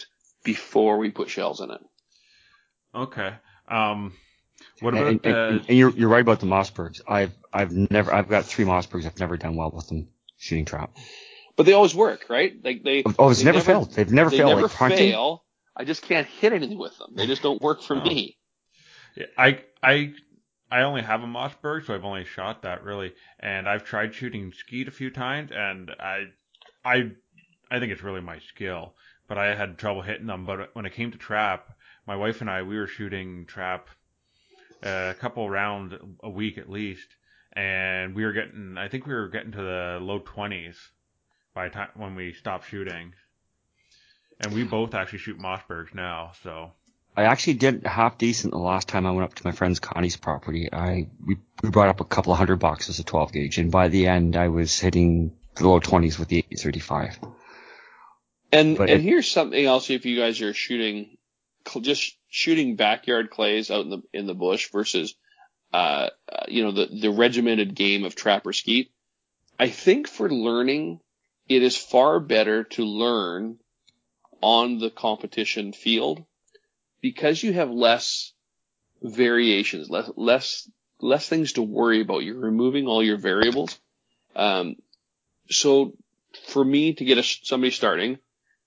before we put shells in it. Okay. Um, what about and, the... and, and you're you're right about the Mossbergs. I've I've never I've got three Mossbergs. I've never done well with them shooting trap. But they always work, right? Like they. Oh, it's they never, never failed. They've never they failed. never like hunting. fail. I just can't hit anything with them. They just don't work for Oh. me. Yeah, I I I only have a Mossberg, so I've only shot that really, and I've tried shooting skeet a few times, and I I I think it's really my skill, but I had trouble hitting them. But when it came to trap, my wife and I, we were shooting trap uh, a couple rounds a week at least, and we were getting, I think we were getting to the low twenties by the time when we stopped shooting, and we both actually shoot Mossbergs now, so. I actually did half decent the last time I went up to my friend's Connie's property. I we, we brought up a couple of hundred boxes of twelve gauge, and by the end I was hitting the low twenties with the eight thirty-five. And But and it- here's something else: if you guys are shooting, just shooting backyard clays out in the in the bush versus, uh, uh, you know, the the regimented game of trap or skeet, I think for learning, it is far better to learn on the competition field because you have less variations, less less less things to worry about. You're removing all your variables. Um, so for me to get a, somebody starting,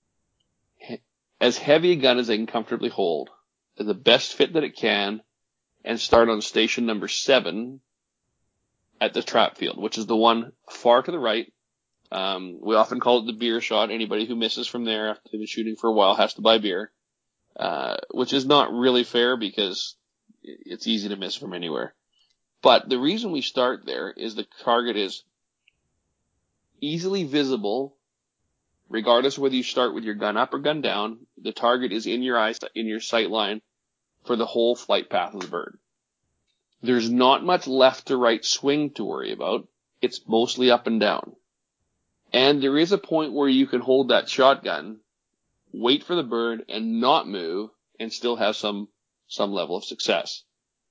as heavy a gun as they can comfortably hold, the best fit that it can, and start on station number seven at the trap field, which is the one far to the right. Um, we often call it the beer shot. Anybody who misses from there after they've been shooting for a while has to buy beer, uh, which is not really fair because it's easy to miss from anywhere. But the reason we start there is the target is easily visible, regardless of whether you start with your gun up or gun down. The target is in your eyes, in your sight line for the whole flight path of the bird. There's not much left to right swing to worry about. It's mostly up and down. And there is a point where you can hold that shotgun, wait for the bird, and not move, and still have some some level of success.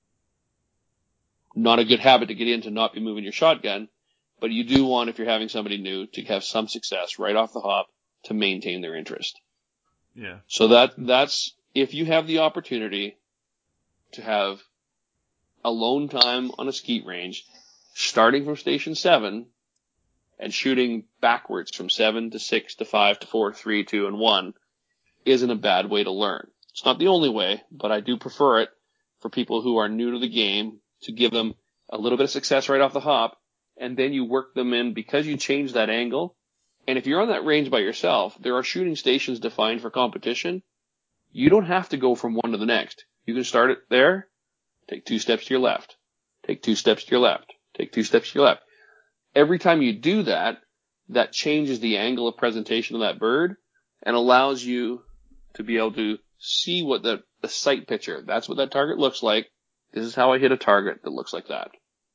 Not a good habit to get in to not be moving your shotgun, but you do want, if you're having somebody new, to have some success right off the hop to maintain their interest. Yeah. So that that's if you have the opportunity to have alone time on a skeet range, starting from station seven and shooting backwards from seven to six to five to four, three, two, and one isn't a bad way to learn. It's not the only way, but I do prefer it for people who are new to the game to give them a little bit of success right off the hop, and then you work them in because you change that angle. And if you're on that range by yourself, there are shooting stations defined for competition. You don't have to go from one to the next. You can start it there, take two steps to your left, take two steps to your left, take two steps to your left. Every time you do that, that changes the angle of presentation of that bird and allows you to be able to see what the, the sight picture, that's what that target looks like. This is how I hit a target that looks like that.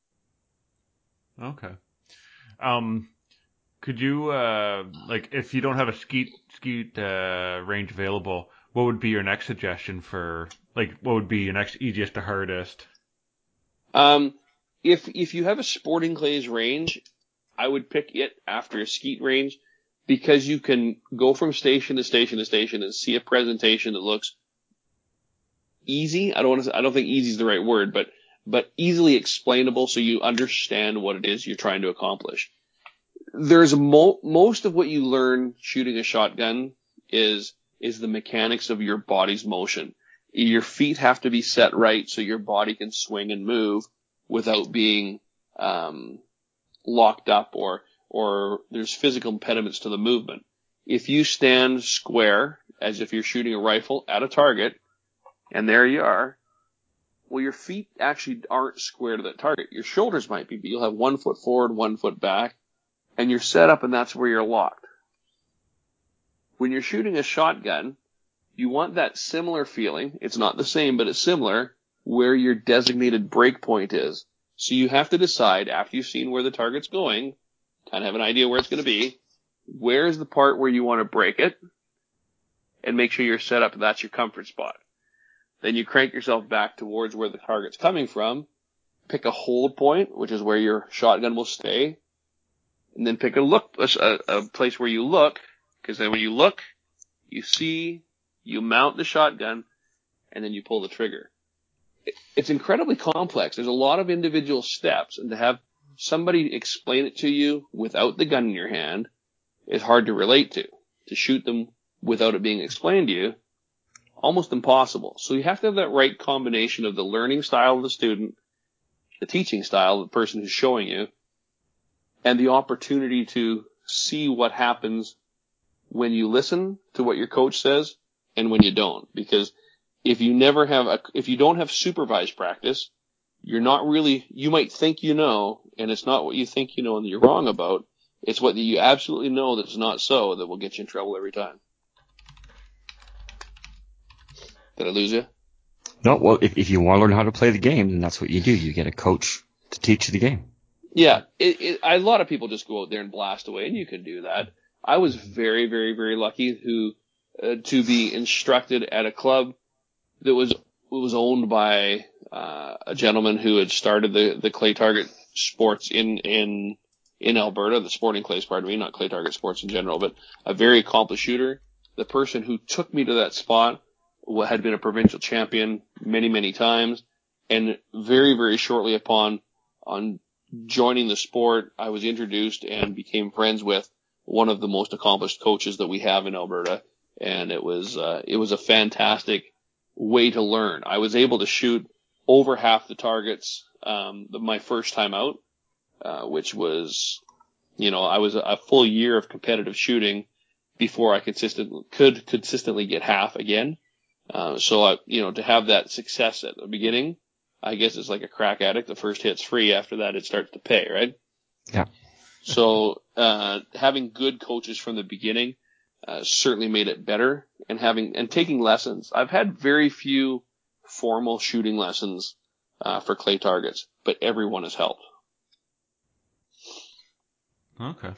Okay. Um, could you, uh, like, if you don't have a skeet, skeet, uh, range available, what would be your next suggestion for, like, what would be your next easiest to hardest? Um, if, if you have a sporting clays range, I would pick it after a skeet range because you can go from station to station to station and see a presentation that looks easy. I don't want to, I don't think easy is the right word, but, but easily explainable so you understand what it is you're trying to accomplish. There's mo- most of what you learn shooting a shotgun is, is the mechanics of your body's motion. Your feet have to be set right so your body can swing and move without being, um, locked up or, or there's physical impediments to the movement. If you stand square as if you're shooting a rifle at a target, and there you are, well, your feet actually aren't square to that target. Your shoulders might be, but you'll have one foot forward, one foot back, and you're set up and that's where you're locked. When you're shooting a shotgun, you want that similar feeling. It's not the same, but it's similar where your designated break point is. So you have to decide after you've seen where the target's going, kind of have an idea where it's going to be, where's the part where you want to break it, and make sure you're set up and that's your comfort spot. Then you crank yourself back towards where the target's coming from, pick a hold point, which is where your shotgun will stay, and then pick a look, a, a place where you look, because then when you look, you see, You mount the shotgun, and then you pull the trigger. It's incredibly complex. There's a lot of individual steps, and to have somebody explain it to you without the gun in your hand is hard to relate to. To shoot them without it being explained to you, almost impossible. So you have to have that right combination of the learning style of the student, the teaching style of the person who's showing you, and the opportunity to see what happens when you listen to what your coach says and when you don't. Because if you never have a, if you don't have supervised practice, you're not really, you might think you know, and it's not what you think you know and that you're wrong about. It's what you absolutely know that's not so that will get you in trouble every time. Did I lose you? No, well, if, if you want to learn how to play the game, then that's what you do. You get a coach to teach you the game. Yeah, it, it, a lot of people just go out there and blast away, and you can do that. I was very, very, very lucky who uh, to be instructed at a club that was was owned by uh, a gentleman who had started the, the clay target sports in in in Alberta, the sporting clays, pardon me, not clay target sports in general, but a very accomplished shooter. The person who took me to that spot had been a provincial champion many, many times, and very, very shortly upon on joining the sport, I was introduced and became friends with one of the most accomplished coaches that we have in Alberta, and it was uh, it was a fantastic way to learn. I was able to shoot over half the targets um, my first time out, uh, which was, you know, I was a, a full year of competitive shooting before I consistently could consistently get half again. Uh, so I, you know, to have that success at the beginning, I guess it's like a crack addict. The first hit's free. After that, it starts to pay, right? Yeah. So, uh, having good coaches from the beginning, uh, certainly made it better, and having, and taking lessons. I've had very few formal shooting lessons, uh, for clay targets, but everyone has helped. Okay.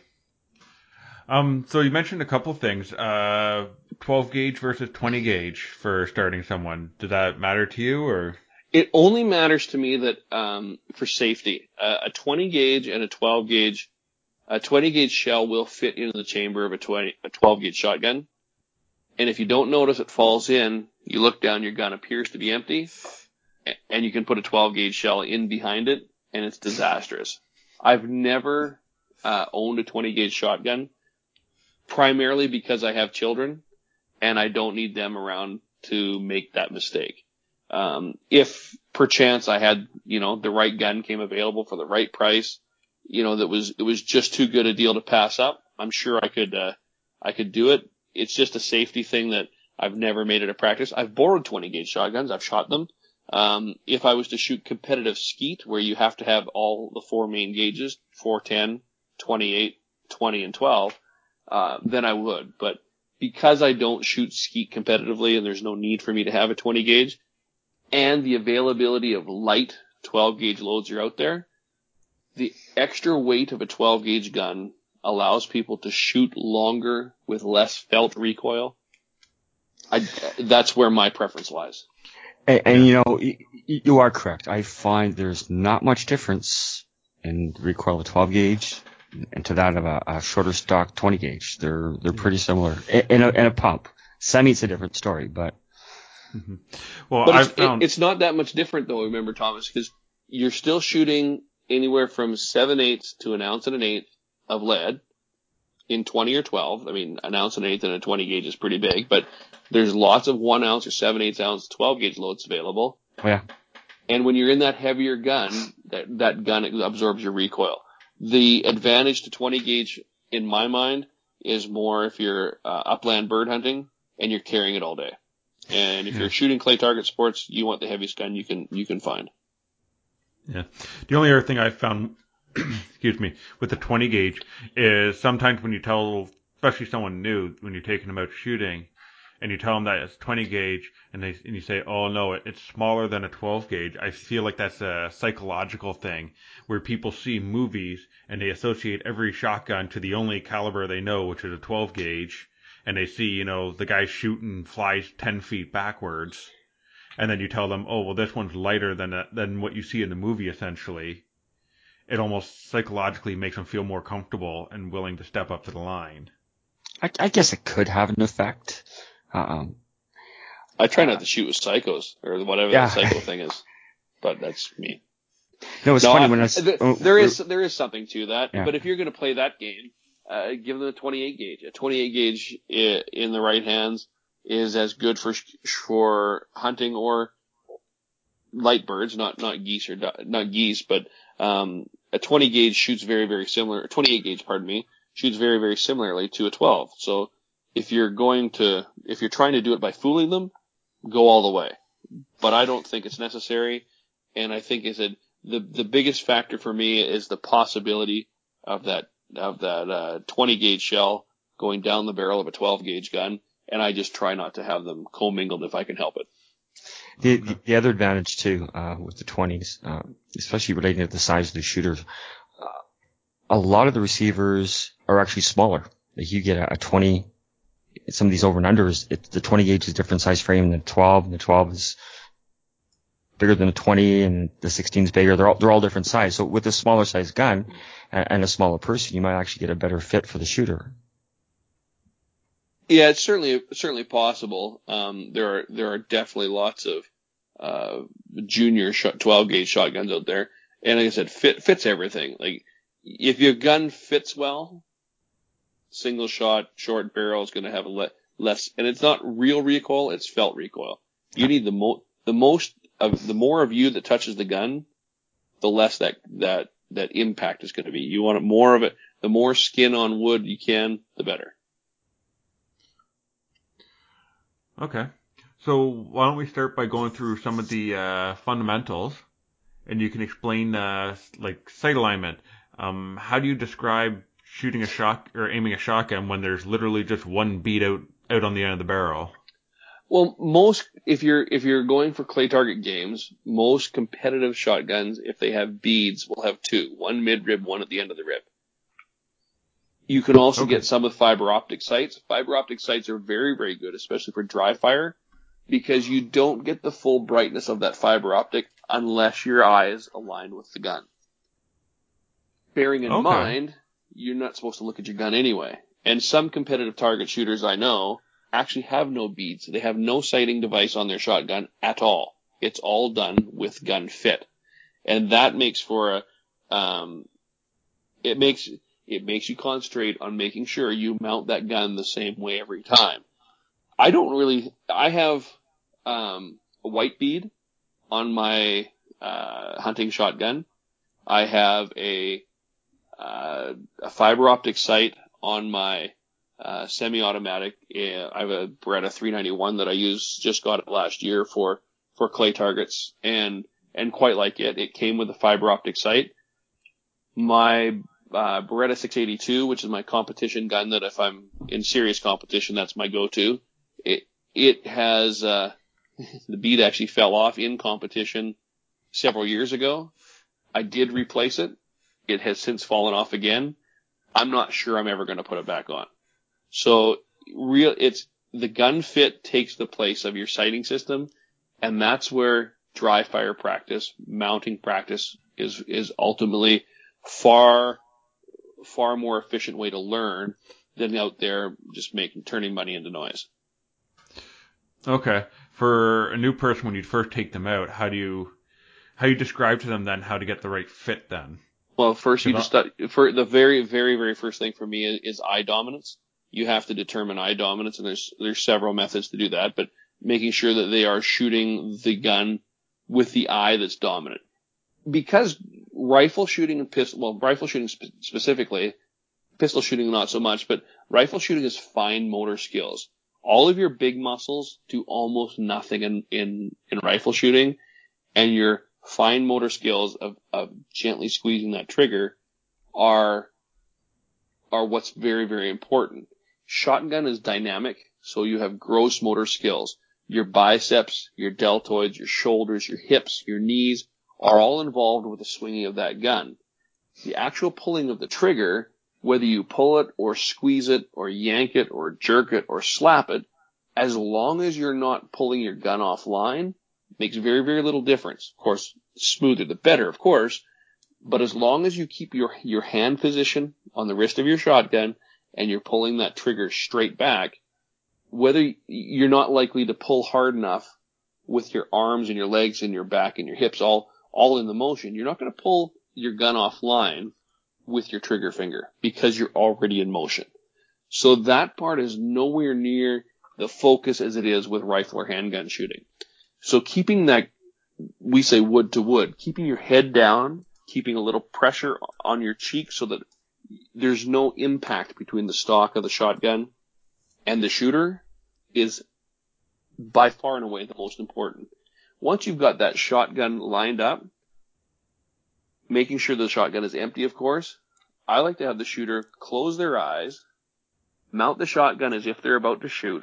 Um, so you mentioned a couple things, uh, twelve gauge versus twenty gauge for starting someone. Does that matter to you, or? It only matters to me that, um, for safety, uh, a twenty gauge and a twelve gauge, a twenty gauge shell will fit into the chamber of a twenty, a twelve gauge shotgun. And if you don't notice it falls in, you look down, your gun appears to be empty, and you can put a twelve gauge shell in behind it, and it's disastrous. I've never, uh, owned a twenty gauge shotgun, primarily because I have children and I don't need them around to make that mistake. Um, if perchance I had, you know, the right gun came available for the right price, you know, that was, it was just too good a deal to pass up, I'm sure I could, uh, I could do it. It's just a safety thing that I've never made it a practice. I've borrowed twenty gauge shotguns. I've shot them. Um, if I was to shoot competitive skeet, where you have to have all the four main gauges, four ten, twenty-eight, twenty, and twelve, uh, then I would. But because I don't shoot skeet competitively and there's no need for me to have a twenty gauge, and the availability of light twelve gauge loads are out there, the extra weight of a twelve gauge gun allows people to shoot longer with less felt recoil. I, that's where my preference lies. And, and you know, you, you are correct. I find there's not much difference in the recoil of a twelve gauge and to that of a, a shorter stock twenty gauge. They're they're pretty similar. In a, in a pump, semi's a different story, but. Mm-hmm. Well, but I it's, found it, it's not that much different though. Remember, Thomas, because you're still shooting anywhere from seven eighths to an ounce and an eighth of lead in twenty or twelve. I mean, an ounce and an eighth in a twenty gauge is pretty big, but there's lots of one ounce or seven eighths ounce twelve gauge loads available. Oh, yeah. And when you're in that heavier gun, that, that gun absorbs your recoil. The advantage to twenty gauge, in my mind, is more if you're uh, upland bird hunting and you're carrying it all day. And if yeah. you're shooting clay target sports, you want the heaviest gun you can you can find. Yeah. The only other thing I found, excuse me, with the twenty gauge is sometimes when you tell, especially someone new, when you're taking them out shooting, and you tell them that it's twenty gauge, and they and you say, oh no, it's smaller than a twelve gauge. I feel like that's a psychological thing where people see movies and they associate every shotgun to the only caliber they know, which is a twelve gauge, and they see, you know, the guy shooting flies ten feet backwards, and then you tell them, oh well, this one's lighter than a, than what you see in the movie. Essentially, it almost psychologically makes them feel more comfortable and willing to step up to the line. I, I guess it could have an effect. Um, I try not to shoot with psychos or whatever Yeah. that psycho thing is, but that's me. No, it's No, funny I- when I. th- oh, there is there is something to that, Yeah. but if you're going to play that game, uh, give them a twenty-eight gauge. A twenty-eight gauge i- in the right hands is as good for sh- for hunting or light birds, not not geese or du- not geese, but um, a twenty gauge shoots very very similar. twenty-eight gauge, pardon me, shoots very very similarly to a twelve. So if you're going to if you're trying to do it by fooling them, go all the way. But I don't think it's necessary, and I think is it. The the biggest factor for me is the possibility of that of that uh, twenty gauge shell going down the barrel of a twelve gauge gun, and I just try not to have them commingled if I can help it. The, the, the other advantage too, uh, with the twenties, uh, especially relating to the size of the shooters, uh, a lot of the receivers are actually smaller. Like you get a, a twenty, some of these over and unders, it, the twenty gauge is a different size frame than the twelve, and the twelve is bigger than the twenty, and the sixteen is bigger. They're all, they're all different size. So with a smaller size gun and, and a smaller person, you might actually get a better fit for the shooter. Yeah, it's certainly certainly possible. Um, there are there are definitely lots of uh, junior shot, twelve gauge shotguns out there, and like I said, fit fits everything. Like if your gun fits well, single shot, short barrel is going to have a le- less, and it's not real recoil; it's felt recoil. You need the mo the most of the more of you that touches the gun, the less that that that impact is going to be. You want it more of it. The more skin on wood you can, the better. Okay. So why don't we start by going through some of the uh, fundamentals, and you can explain uh, like sight alignment. Um, how do you describe shooting a shot or aiming a shotgun when there's literally just one bead out out on the end of the barrel? Well, most if you're if you're going for clay target games, most competitive shotguns, if they have beads, will have two: one mid rib, one at the end of the rib. You can also Okay. get some with fiber optic sights. Fiber optic sights are very very good, especially for dry fire, because you don't get the full brightness of that fiber optic unless your eye is aligned with the gun. Bearing in Okay. mind, you're not supposed to look at your gun anyway. And some competitive target shooters I know actually have no beads. They have no sighting device on their shotgun at all. It's all done with gun fit. And that makes for a, um, it makes, it makes you concentrate on making sure you mount that gun the same way every time. I don't really, I have, um, a white bead on my, uh, hunting shotgun. I have a, uh, a fiber optic sight on my, Uh, semi-automatic. Uh, I have a Beretta three ninety-one that I use, just got it last year for, for clay targets, and, and quite like it. It came with a fiber optic sight. My, uh, Beretta six eighty-two, which is my competition gun that if I'm in serious competition, that's my go-to. It, it has, uh, the bead actually fell off in competition several years ago. I did replace it. It has since fallen off again. I'm not sure I'm ever going to put it back on. So real, it's the gun fit takes the place of your sighting system, and that's where dry fire practice, mounting practice is is ultimately far far more efficient way to learn than out there just making turning money into noise. Okay. For a new person, when you first take them out, how do you how do you describe to them then how to get the right fit then? Well, first you Good just study, for the very very very first thing for me is, is eye dominance. You have to determine eye dominance, and there's there's several methods to do that, but making sure that they are shooting the gun with the eye that's dominant. Because rifle shooting and pistol, well, rifle shooting spe- specifically, pistol shooting not so much, but rifle shooting is fine motor skills. All of your big muscles do almost nothing in, in, in rifle shooting, and your fine motor skills of, of gently squeezing that trigger are, are what's very, very important. Shotgun is dynamic, so you have gross motor skills. Your biceps, your deltoids, your shoulders, your hips, your knees are all involved with the swinging of that gun. The actual pulling of the trigger, whether you pull it or squeeze it or yank it or jerk it or slap it, as long as you're not pulling your gun offline, makes very, very little difference. Of course, the smoother the better, of course, but as long as you keep your, your hand position on the wrist of your shotgun and you're pulling that trigger straight back, whether you're not likely to pull hard enough with your arms and your legs and your back and your hips all, all in the motion, you're not going to pull your gun offline with your trigger finger because you're already in motion. So that part is nowhere near the focus as it is with rifle or handgun shooting. So keeping that, we say wood to wood, keeping your head down, keeping a little pressure on your cheek so that there's no impact between the stock of the shotgun and the shooter is by far and away the most important. Once you've got that shotgun lined up, making sure the shotgun is empty, of course, I like to have the shooter close their eyes, mount the shotgun as if they're about to shoot,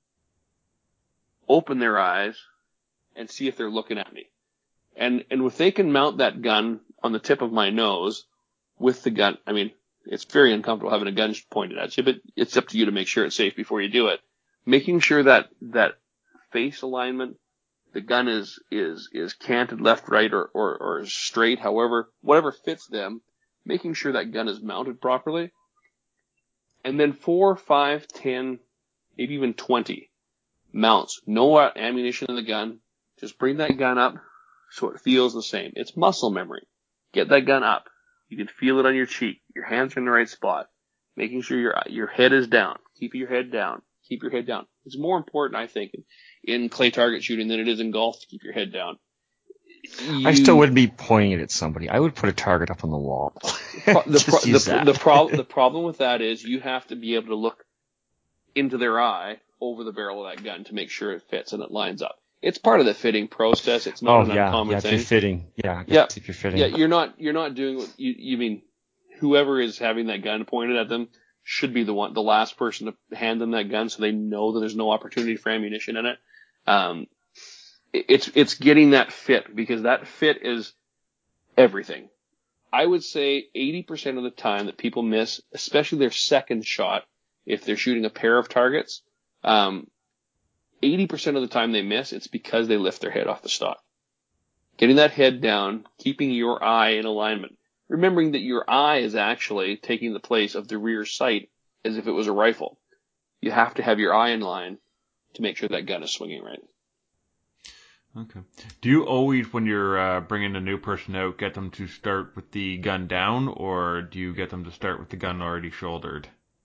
open their eyes, and see if they're looking at me. And and if they can mount that gun on the tip of my nose with the gun, I mean, it's very uncomfortable having a gun pointed at you, but it's up to you to make sure it's safe before you do it. Making sure that that face alignment, the gun is is is canted left, right, or, or, or straight, however, whatever fits them, making sure that gun is mounted properly. And then four, five, ten, maybe even twenty mounts. No ammunition in the gun. Just bring that gun up so it feels the same. It's muscle memory. Get that gun up. You can feel it on your cheek. Your hands are in the right spot. Making sure your your head is down. Keep your head down. Keep your head down. It's more important, I think, in clay target shooting than it is in golf to keep your head down. You, I still wouldn't be pointing it at somebody. I would put a target up on the wall. Pro, the, pro, use the, that. the, prob, the problem with that is you have to be able to look into their eye over the barrel of that gun to make sure it fits and it lines up. It's part of the fitting process. It's not oh, an yeah, uncommon yeah, thing. if you're fitting. Yeah, yeah, if you're fitting. Yeah, you're not you're not doing what you you mean. Whoever is having that gun pointed at them should be the one, the last person to hand them that gun, so they know that there's no opportunity for ammunition in it. Um, it's it's getting that fit, because that fit is everything. I would say eighty percent of the time that people miss, especially their second shot, if they're shooting a pair of targets, um, eighty percent of the time they miss, it's because they lift their head off the stock. Getting that head down, keeping your eye in alignment, remembering that your eye is actually taking the place of the rear sight as if it was a rifle. You have to have your eye in line to make sure that gun is swinging right. Okay. Do you always, when you're uh, bringing a new person out, get them to start with the gun down, or do you get them to start with the gun already shouldered?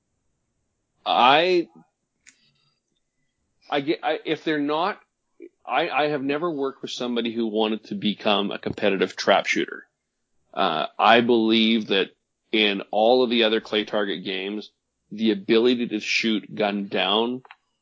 I, I get, I, if they're not, I, I have never worked with somebody who wanted to become a competitive trap shooter. Uh, I believe that in all of the other clay target games, the ability to shoot gun down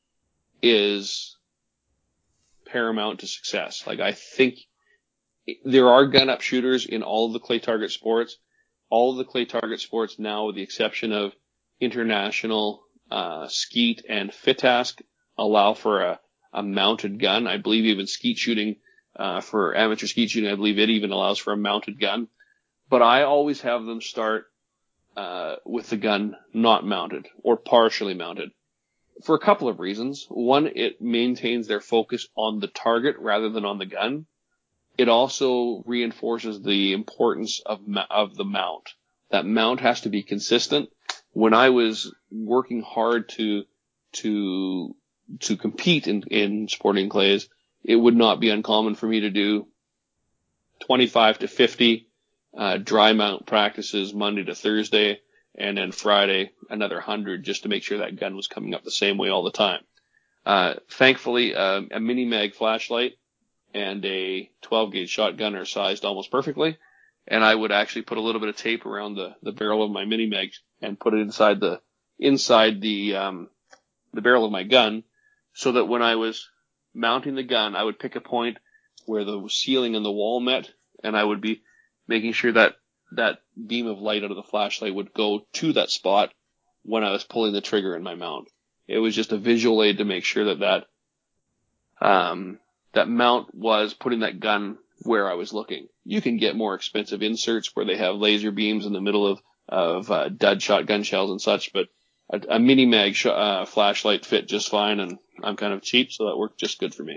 is paramount to success. Like, I think there are gun up shooters in all of the clay target sports. All of the clay target sports now, with the exception of international, uh, skeet and FITASC, allow for a, a mounted gun. I believe even skeet shooting, uh, for amateur skeet shooting, I believe it even allows for a mounted gun. But I always have them start, uh, with the gun not mounted or partially mounted, for a couple of reasons. One, it maintains their focus on the target rather than on the gun. It also reinforces the importance of of the mount. That mount has to be consistent. When I was working hard to to to compete in, in sporting clays, it would not be uncommon for me to do twenty-five to fifty uh, dry mount practices Monday to Thursday, and then Friday another one hundred, just to make sure that gun was coming up the same way all the time. Uh, thankfully, uh, a mini mag flashlight and a twelve gauge shotgun are sized almost perfectly, and I would actually put a little bit of tape around the, the barrel of my mini mag and put it inside the inside the um, the barrel of my gun, so that when I was mounting the gun, I would pick a point where the ceiling and the wall met, and I would be making sure that that beam of light out of the flashlight would go to that spot when I was pulling the trigger in my mount. It was just a visual aid to make sure that that, um, that mount was putting that gun where I was looking. You can get more expensive inserts where they have laser beams in the middle of, of, uh, dud shotgun shells and such, but a, a mini mag sh- uh, flashlight fit just fine, and I'm kind of cheap, so that worked just good for me.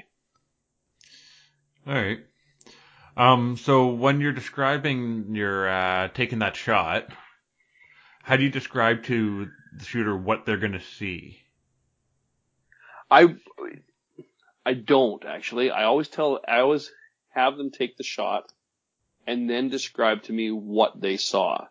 All right. Um, so when you're describing your, uh, taking that shot, how do you describe to the shooter what they're going to see? I, I don't actually. I always tell, I always have them take the shot and then describe to me what they saw.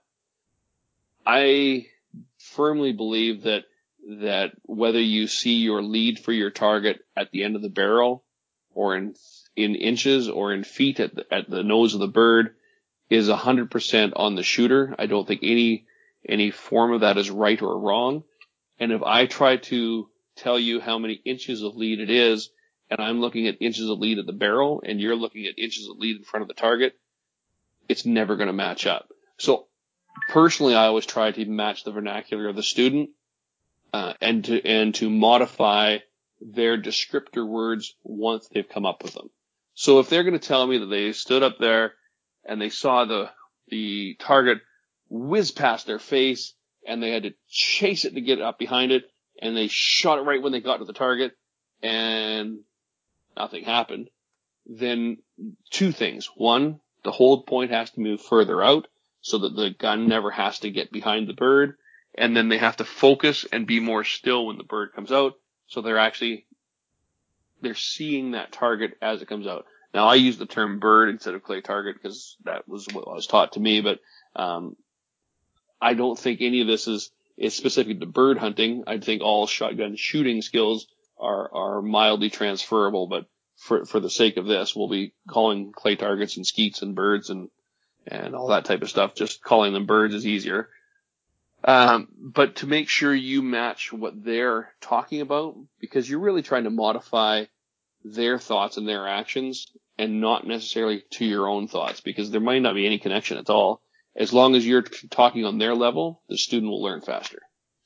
I firmly believe that, that whether you see your lead for your target at the end of the barrel or in, in inches or in feet at the, at the nose of the bird is a hundred percent on the shooter. I don't think any, any form of that is right or wrong. And if I try to tell you how many inches of lead it is, and I'm looking at inches of lead at the barrel, and you're looking at inches of lead in front of the target, it's never going to match up. So personally, I always try to match the vernacular of the student, uh, and to, and to modify their descriptor words once they've come up with them. So if they're going to tell me that they stood up there and they saw the, the target whiz past their face and they had to chase it to get up behind it, and they shot it right when they got to the target and nothing happened, then two things. One, the hold point has to move further out so that the gun never has to get behind the bird. And then they have to focus and be more still when the bird comes out. So they're actually, they're seeing that target as it comes out. Now I use the term bird instead of clay target because that was what was taught to me, but, um, I don't think any of this is, is specific to bird hunting. I think all shotgun shooting skills are, are mildly transferable, but for, for the sake of this, we'll be calling clay targets and skeets and birds and, and all that type of stuff. Just calling them birds is easier. Um, but to make sure you match what they're talking about, because you're really trying to modify their thoughts and their actions and not necessarily to your own thoughts, because there might not be any connection at all. As long as you're talking on their level, the student will learn faster.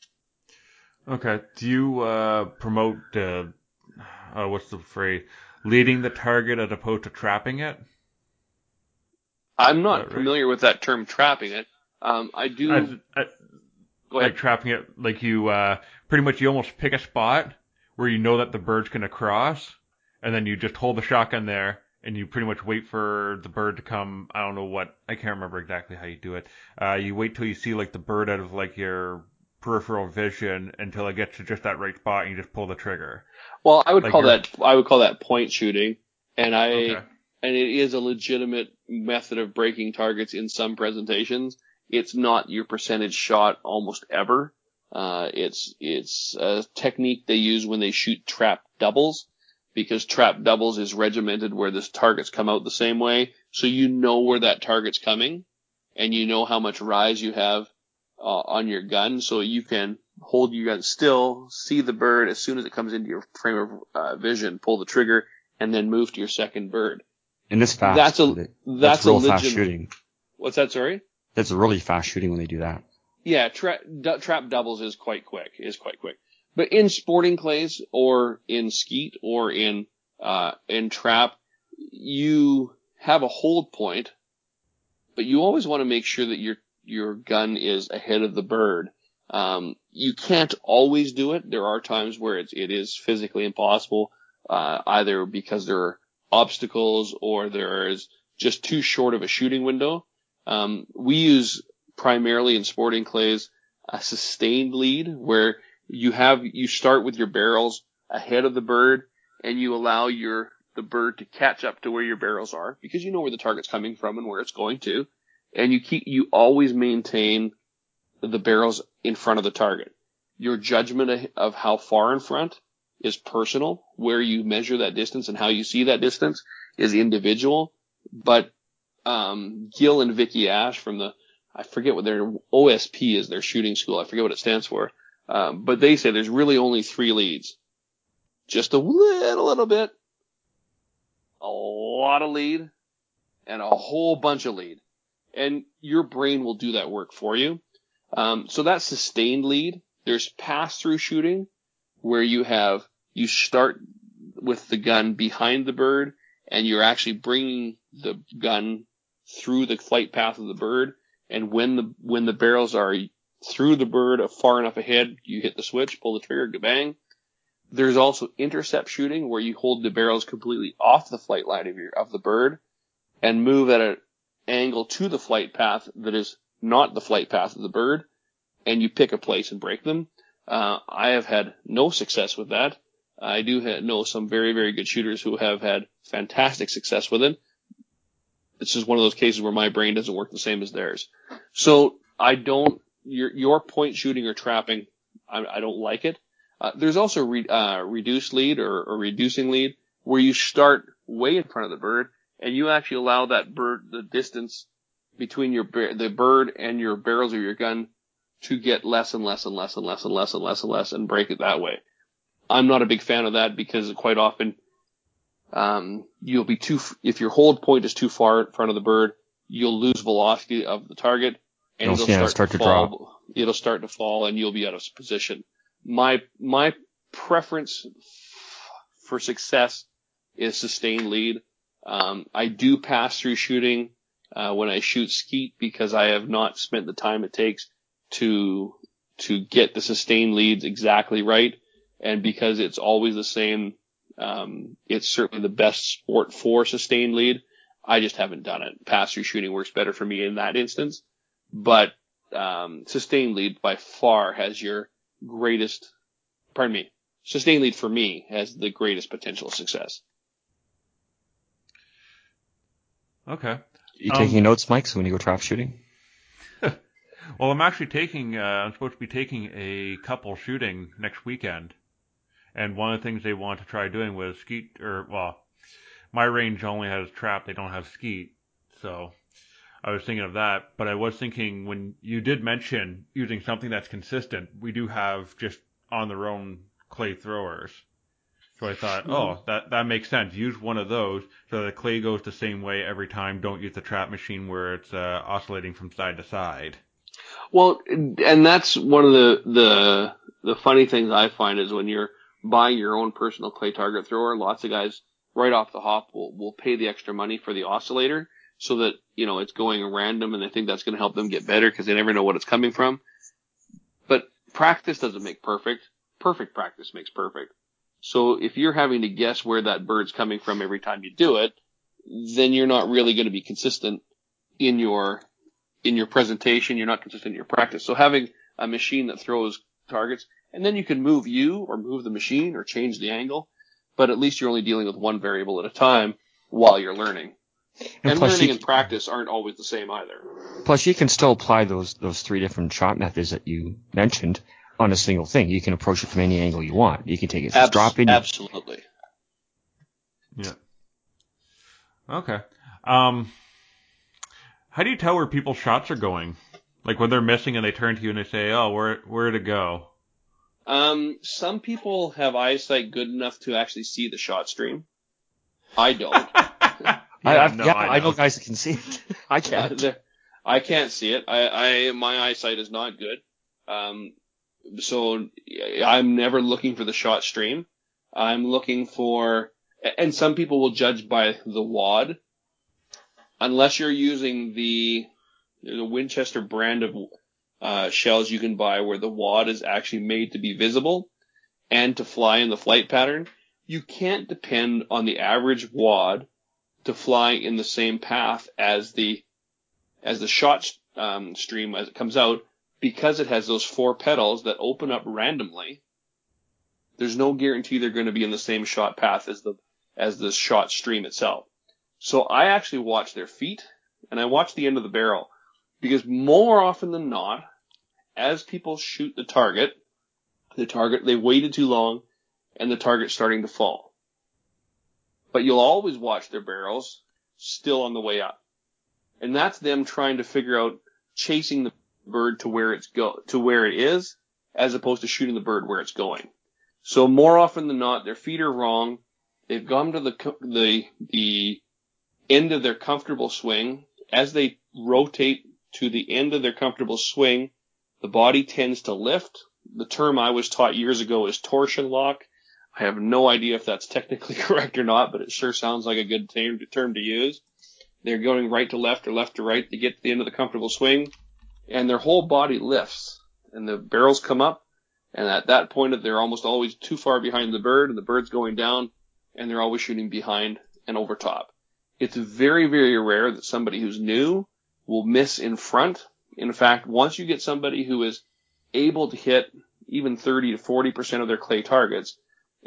Okay. Do you uh, promote, uh, uh, what's the phrase, leading the target as opposed to trapping it? I'm not right? familiar with that term, trapping it. Um, I do. I, I, Go ahead. Like trapping it, like you uh, pretty much you almost pick a spot where you know that the bird's going to cross, and then you just hold the shotgun there, and you pretty much wait for the bird to come. I don't know what, I can't remember exactly how you do it. Uh, you wait till you see like the bird out of like your peripheral vision until it gets to just that right spot, and you just pull the trigger. Well, I would like call you're... that I would call that point shooting, and I okay. and it is a legitimate method of breaking targets in some presentations. It's not your percentage shot almost ever. Uh, it's, it's a technique they use when they shoot trap doubles, because trap doubles is regimented where the targets come out the same way. So you know where that target's coming and you know how much rise you have, uh, on your gun. So you can hold your gun still, see the bird as soon as it comes into your frame of uh, vision, pull the trigger, and then move to your second bird. And it's fast. That's a, that's, that's real a legit, fast shooting. What's that, sorry? That's really fast shooting when they do that. Yeah, tra- d- trap doubles is quite quick, is quite quick. But in sporting clays or in skeet or in, uh, in trap, you have a hold point, but you always want to make sure that your, your gun is ahead of the bird. Um, you can't always do it. There are times where it's, it is physically impossible, uh, either because there are obstacles or there is just too short of a shooting window. Um, we use primarily in sporting clays a sustained lead where you have, you start with your barrels ahead of the bird and you allow your, the bird to catch up to where your barrels are because you know where the target's coming from and where it's going to. And you keep, you always maintain the barrels in front of the target. Your judgment of how far in front is personal. Where you measure that distance and how you see that distance is individual. But, um, Gil and Vicky Ash from the, I forget what their O S P is, their shooting school. I forget what it stands for. Um, but they say there's really only three leads. Just a little, little bit, a lot of lead, and a whole bunch of lead. And your brain will do that work for you. Um, so that's sustained lead. There's pass-through shooting where you have, you start with the gun behind the bird and you're actually bringing the gun through the flight path of the bird. And when the, when the barrels are through the bird far enough ahead, you hit the switch, pull the trigger, bang. There's also intercept shooting where you hold the barrels completely off the flight line of your, of the bird and move at an angle to the flight path that is not the flight path of the bird, and you pick a place and break them. Uh, I have had no success with that. I do ha- know some very, very good shooters who have had fantastic success with it. It's just one of those cases where my brain doesn't work the same as theirs. So I don't, your, your point shooting or trapping, I, I don't like it. Uh, there's also re, uh, reduced lead or, or reducing lead where you start way in front of the bird and you actually allow that bird, the distance between your, the bird and your barrels of your gun to get less and less and less and less and less and less and less and break it that way. I'm not a big fan of that because quite often, um, you'll be too, if your hold point is too far in front of the bird, you'll lose velocity of the target and You'll it'll see start, it start to to fall. drop. It'll start to fall and you'll be out of position. My, my preference for success is sustained lead. Um, I do pass through shooting, uh, when I shoot skeet because I have not spent the time it takes to, to get the sustained leads exactly right. And because it's always the same, um, it's certainly the best sport for sustained lead. I just haven't done it. Pass through shooting works better for me in that instance. But, um, sustained lead by far has your greatest, pardon me, sustained lead for me has the greatest potential success. Okay. You Um, taking notes, Mike, so when you go trap shooting? Well, I'm actually taking, uh, I'm supposed to be taking a couple shooting next weekend. And one of the things they want to try doing was skeet, or, well, my range only has trap, they don't have skeet. So I was thinking of that. But I was thinking when you did mention using something that's consistent, we do have just on their own clay throwers. So I thought, oh, that, that makes sense. Use one of those so the clay goes the same way every time. Don't use the trap machine where it's uh, oscillating from side to side. Well, and that's one of the, the, the funny things I find is when you're buying your own personal clay target thrower, lots of guys right off the hop will, will pay the extra money for the oscillator so that, you know, it's going random and they think that's going to help them get better because they never know what it's coming from. But practice doesn't make perfect. Perfect practice makes perfect. So if you're having to guess where that bird's coming from every time you do it, then you're not really going to be consistent in your, in your presentation. You're not consistent in your practice. So having a machine that throws targets, and then you can move you or move the machine or change the angle, but at least you're only dealing with one variable at a time while you're learning. And, and learning you, and practice aren't always the same either. Plus, you can still apply those those three different shot methods that you mentioned on a single thing. You can approach it from any angle you want. You can take it Abs- dropping. Absolutely. Yeah. Okay. Um, how do you tell where people's shots are going? Like when they're missing and they turn to you and they say, "Oh, where where to go?" Um, some people have eyesight good enough to actually see the shot stream. I don't. yeah, I, I've, no, yeah, I, I know guys that can see it. I can't. Uh, I can't see it. I, I, my eyesight is not good. Um, so I'm never looking for the shot stream. I'm looking for, and some people will judge by the wad. Unless you're using the, the Winchester brand of uh, shells you can buy where the wad is actually made to be visible and to fly in the flight pattern, you can't depend on the average wad to fly in the same path as the as the shot um, stream as it comes out, because it has those four petals that open up randomly. There's no guarantee they're going to be in the same shot path as the as the shot stream itself. So I actually watch their feet and I watch the end of the barrel, because more often than not, as people shoot the target, the target they waited too long and the target's starting to fall. But you'll always watch their barrels still on the way up. And that's them trying to figure out chasing the bird to where it's go to where it is, as opposed to shooting the bird where it's going. So more often than not, their feet are wrong. They've gone to the the the end of their comfortable swing. As they rotate to the end of their comfortable swing, the body tends to lift. The term I was taught years ago is torsion lock. I have no idea if that's technically correct or not, but it sure sounds like a good term, term to use. They're going right to left or left to right to get to the end of the comfortable swing, and their whole body lifts, and the barrels come up, and at that point they're almost always too far behind the bird, and the bird's going down, and they're always shooting behind and over top. It's very, very rare that somebody who's new will miss in front. In fact, once you get somebody who is able to hit even thirty to forty percent of their clay targets,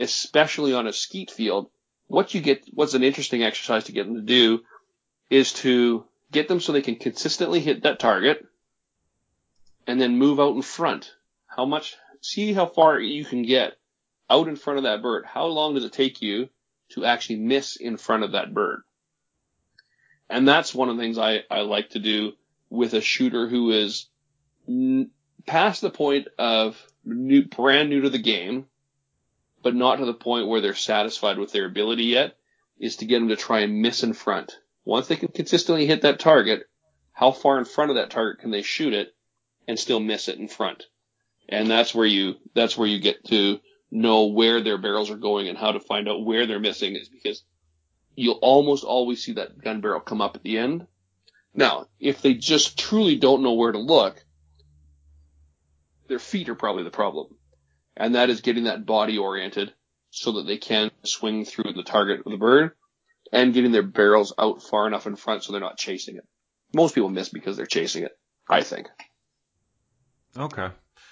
especially on a skeet field, what you get, what's an interesting exercise to get them to do is to get them so they can consistently hit that target and then move out in front. How much, see how far you can get out in front of that bird. How long does it take you to actually miss in front of that bird? And that's one of the things I, I like to do with a shooter who is n- past the point of new, brand new to the game, but not to the point where they're satisfied with their ability yet, is to get them to try and miss in front. Once they can consistently hit that target, how far in front of that target can they shoot it and still miss it in front? And that's where you, that's where you get to know where their barrels are going and how to find out where they're missing, is because you'll almost always see that gun barrel come up at the end. Now, if they just truly don't know where to look, their feet are probably the problem. And that is getting that body oriented so that they can swing through the target of the bird and getting their barrels out far enough in front so they're not chasing it. Most people miss because they're chasing it, I think. Okay.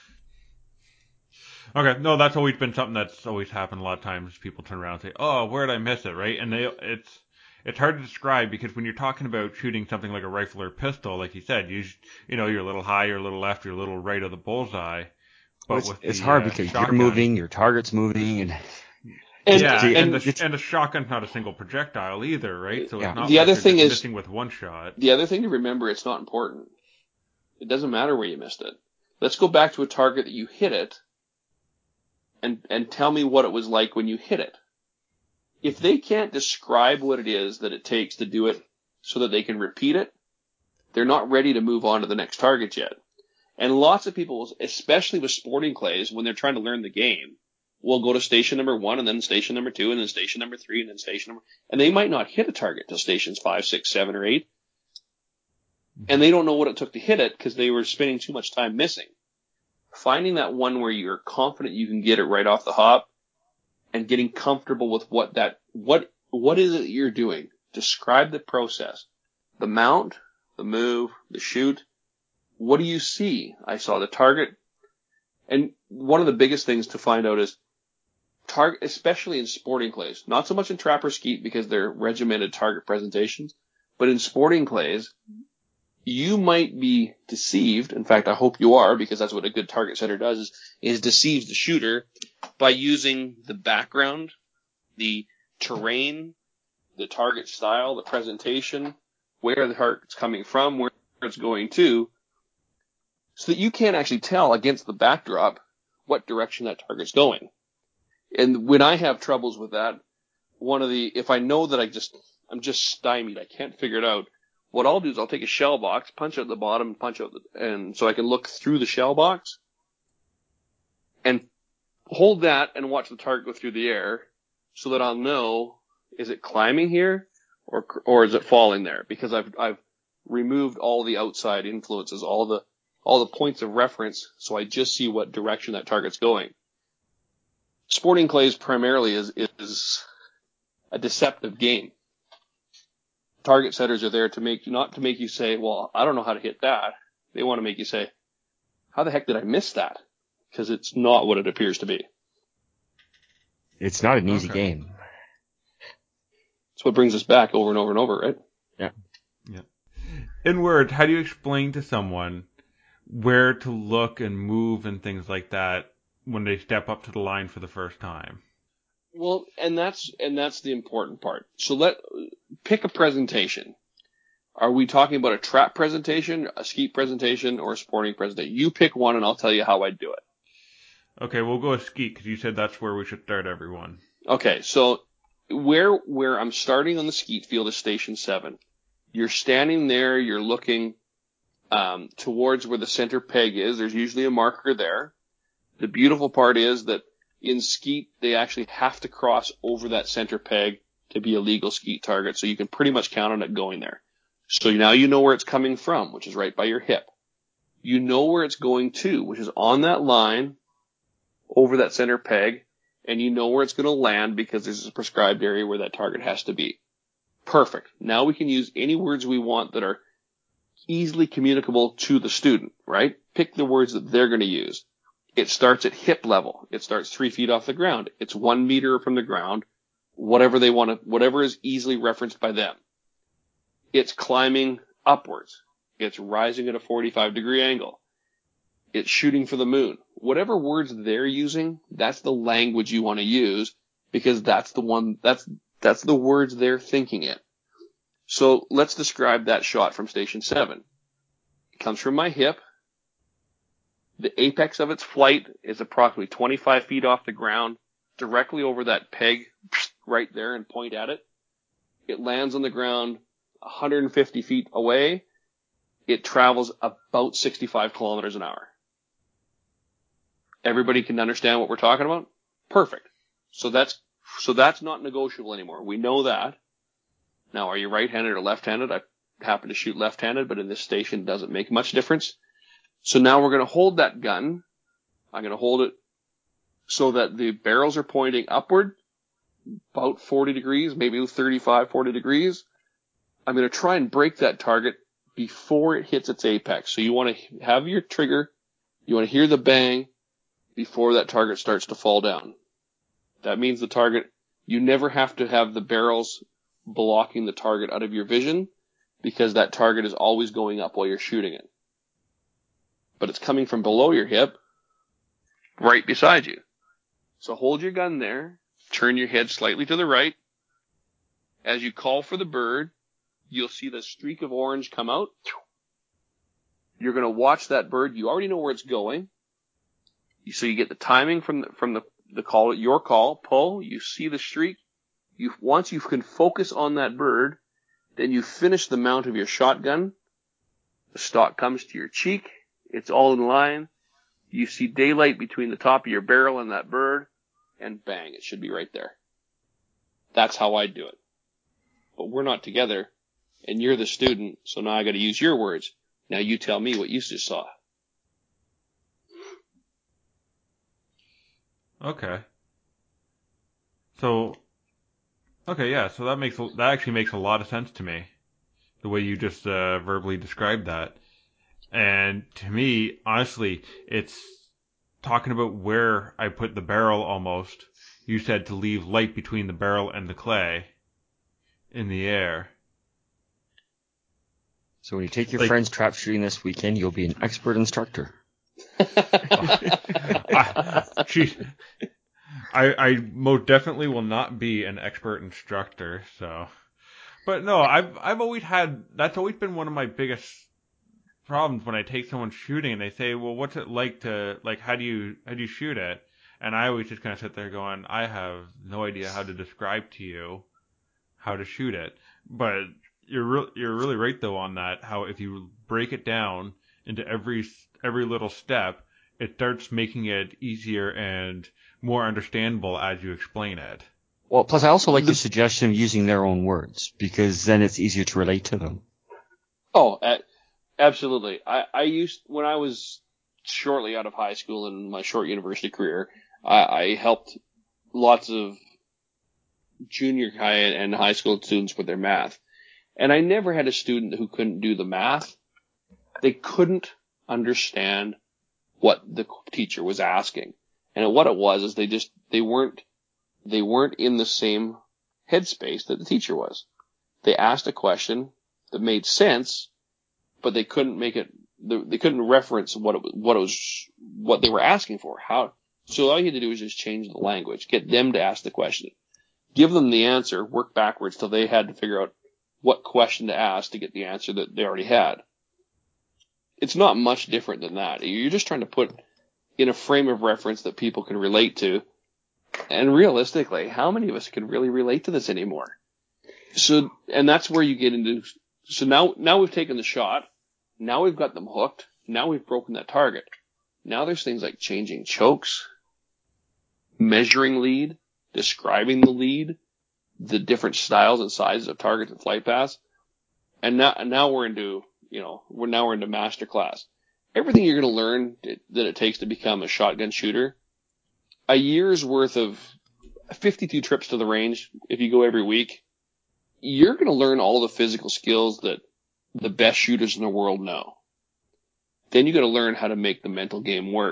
Okay, no, that's always been something that's always happened a lot of times. People turn around and say, "Oh, where did I miss it?" Right? And they, it's it's hard to describe, because when you're talking about shooting something like a rifle or pistol, like you said, you you know, you're a little high, you're a little left, you're a little right of the bullseye. But well, it's, with it's the, hard uh, because shotgun, you're moving, your target's moving, and And, yeah, and, and, the and the shotgun's not a single projectile either, right? So yeah. it's not the like other you're thing just is, missing with one shot. The other thing to remember, it's not important. It doesn't matter where you missed it. Let's go back to a target that you hit it, and and tell me what it was like when you hit it. If they can't describe what it is that it takes to do it so that they can repeat it, they're not ready to move on to the next target yet. And lots of people, especially with sporting clays, when they're trying to learn the game, will go to station number one and then station number two and then station number three and then station number, and they might not hit a target till stations five, six, seven, or eight. And they don't know what it took to hit it because they were spending too much time missing. Finding that one where you're confident you can get it right off the hop and getting comfortable with what that, what, what is it that you're doing? Describe the process. The mount, the move, the shoot. What do you see? I saw the target. And one of the biggest things to find out is target, especially in sporting clays, not so much in trap or skeet because they're regimented target presentations, but in sporting clays, you might be deceived. In fact, I hope you are, because that's what a good target setter does, is, is deceives the shooter by using the background, the terrain, the target style, the presentation, where the target's coming from, where it's going to, so that you can't actually tell against the backdrop what direction that target's going. And when I have troubles with that, one of the, if I know that I just, I'm just stymied, I can't figure it out, what I'll do is I'll take a shell box, punch out the bottom, punch out the, and so I can look through the shell box and hold that and watch the target go through the air so that I'll know, is it climbing here or, or is it falling there? Because I've, I've removed all the outside influences, all the, all the points of reference, so I just see what direction that target's going. Sporting clays primarily is, is a deceptive game. Target setters are there to make, not to make you say, well, I don't know how to hit that. They want to make you say, how the heck did I miss that? Because it's not what it appears to be. It's not an easy Okay. game. That's what brings us back over and over and over, right? Yeah. Yeah. In words, how do you explain to someone where to look and move and things like that when they step up to the line for the first time? Well, and that's and that's the important part. So let pick a presentation. Are we talking about a trap presentation, a skeet presentation, or a sporting presentation? You pick one, and I'll tell you how I do it. Okay, we'll go with skeet because you said that's where we should start everyone. Okay, so where where I'm starting on the skeet field is station seven. You're standing there. You're looking um, towards where the center peg is. There's usually a marker there. The beautiful part is that in skeet, they actually have to cross over that center peg to be a legal skeet target, so you can pretty much count on it going there. So now you know where it's coming from, which is right by your hip. You know where it's going to, which is on that line over that center peg, and you know where it's going to land because there's a prescribed area where that target has to be. Perfect. Now we can use any words we want that are easily communicable to the student, right? Pick the words that they're going to use. It starts at hip level. It starts three feet off the ground. It's one meter from the ground, whatever they want to, whatever is easily referenced by them. It's climbing upwards. It's rising at a forty-five degree angle. It's shooting for the moon. Whatever words they're using, that's the language you want to use, because that's the one, that's, that's the words they're thinking in. So let's describe that shot from station seven. It comes from my hip. The apex of its flight is approximately twenty-five feet off the ground, directly over that peg right there, and point at it. It lands on the ground one hundred fifty feet away. It travels about sixty-five kilometers an hour. Everybody can understand what we're talking about? Perfect. So that's, so that's not negotiable anymore. We know that. Now, are you right-handed or left-handed? I happen to shoot left-handed, but in this station it doesn't make much difference. So now we're going to hold that gun. I'm going to hold it so that the barrels are pointing upward, about forty degrees, maybe thirty-five, forty degrees. I'm going to try and break that target before it hits its apex. So you want to have your trigger, you want to hear the bang before that target starts to fall down. That means the target, you never have to have the barrels blocking the target out of your vision, because that target is always going up while you're shooting it. But it's coming from below your hip, right beside you. So hold your gun there, turn your head slightly to the right. As you call for the bird, you'll see the streak of orange come out. You're going to watch that bird. You already know where it's going. So you get the timing from the, from the, the call, your call, pull, you see the streak. You, once you can focus on that bird, then you finish the mount of your shotgun. The stock comes to your cheek. It's all in line. You see daylight between the top of your barrel and that bird, and bang, it should be right there. That's how I do it. But we're not together, and you're the student, so now I got to use your words. Now you tell me what you just saw. Okay. So, okay, yeah, so that makes, that actually makes a lot of sense to me, the way you just uh, verbally described that. And to me, honestly, it's talking about where I put the barrel almost. You said to leave light between the barrel and the clay in the air. So when you take your Like, friends trap shooting this weekend, you'll be an expert instructor. I, geez, I, I most definitely will not be an expert instructor, so. But no, I've, I've always had, that's always been one of my biggest problems when I take someone shooting and they say, well, what's it like to, like, how do you, how do you shoot it? And I always just kind of sit there going, I have no idea how to describe to you how to shoot it. But you're re- you're really right though on that, how if you break it down into every, every little step, it starts making it easier and more understandable as you explain it. Well, plus I also like the suggestion of using their own words, because then it's easier to relate to them. Oh, uh, absolutely. I, I used, when I was shortly out of high school and my short university career, I, I helped lots of junior high and high school students with their math. And I never had a student who couldn't do the math. They couldn't understand what the teacher was asking. And what it was is they just, they weren't, they weren't in the same headspace that the teacher was. They asked a question that made sense, but they couldn't make it, they couldn't reference what it, what it was, what they were asking for. How, so all you had to do was just change the language, get them to ask the question, give them the answer, work backwards till they had to figure out what question to ask to get the answer that they already had. It's not much different than that. You're just trying to put in a frame of reference that people can relate to. And realistically, how many of us can really relate to this anymore? So, and that's where you get into, so now, now we've taken the shot. Now we've got them hooked. Now we've broken that target. Now there's things like changing chokes, measuring lead, describing the lead, the different styles and sizes of targets and flight paths. And now, and now we're into, you know, we're now we're into master class. Everything you're going to learn that it takes to become a shotgun shooter, a year's worth of fifty-two trips to the range, if you go every week, you're going to learn all the physical skills that the best shooters in the world know. Then you got to learn how to make the mental game work.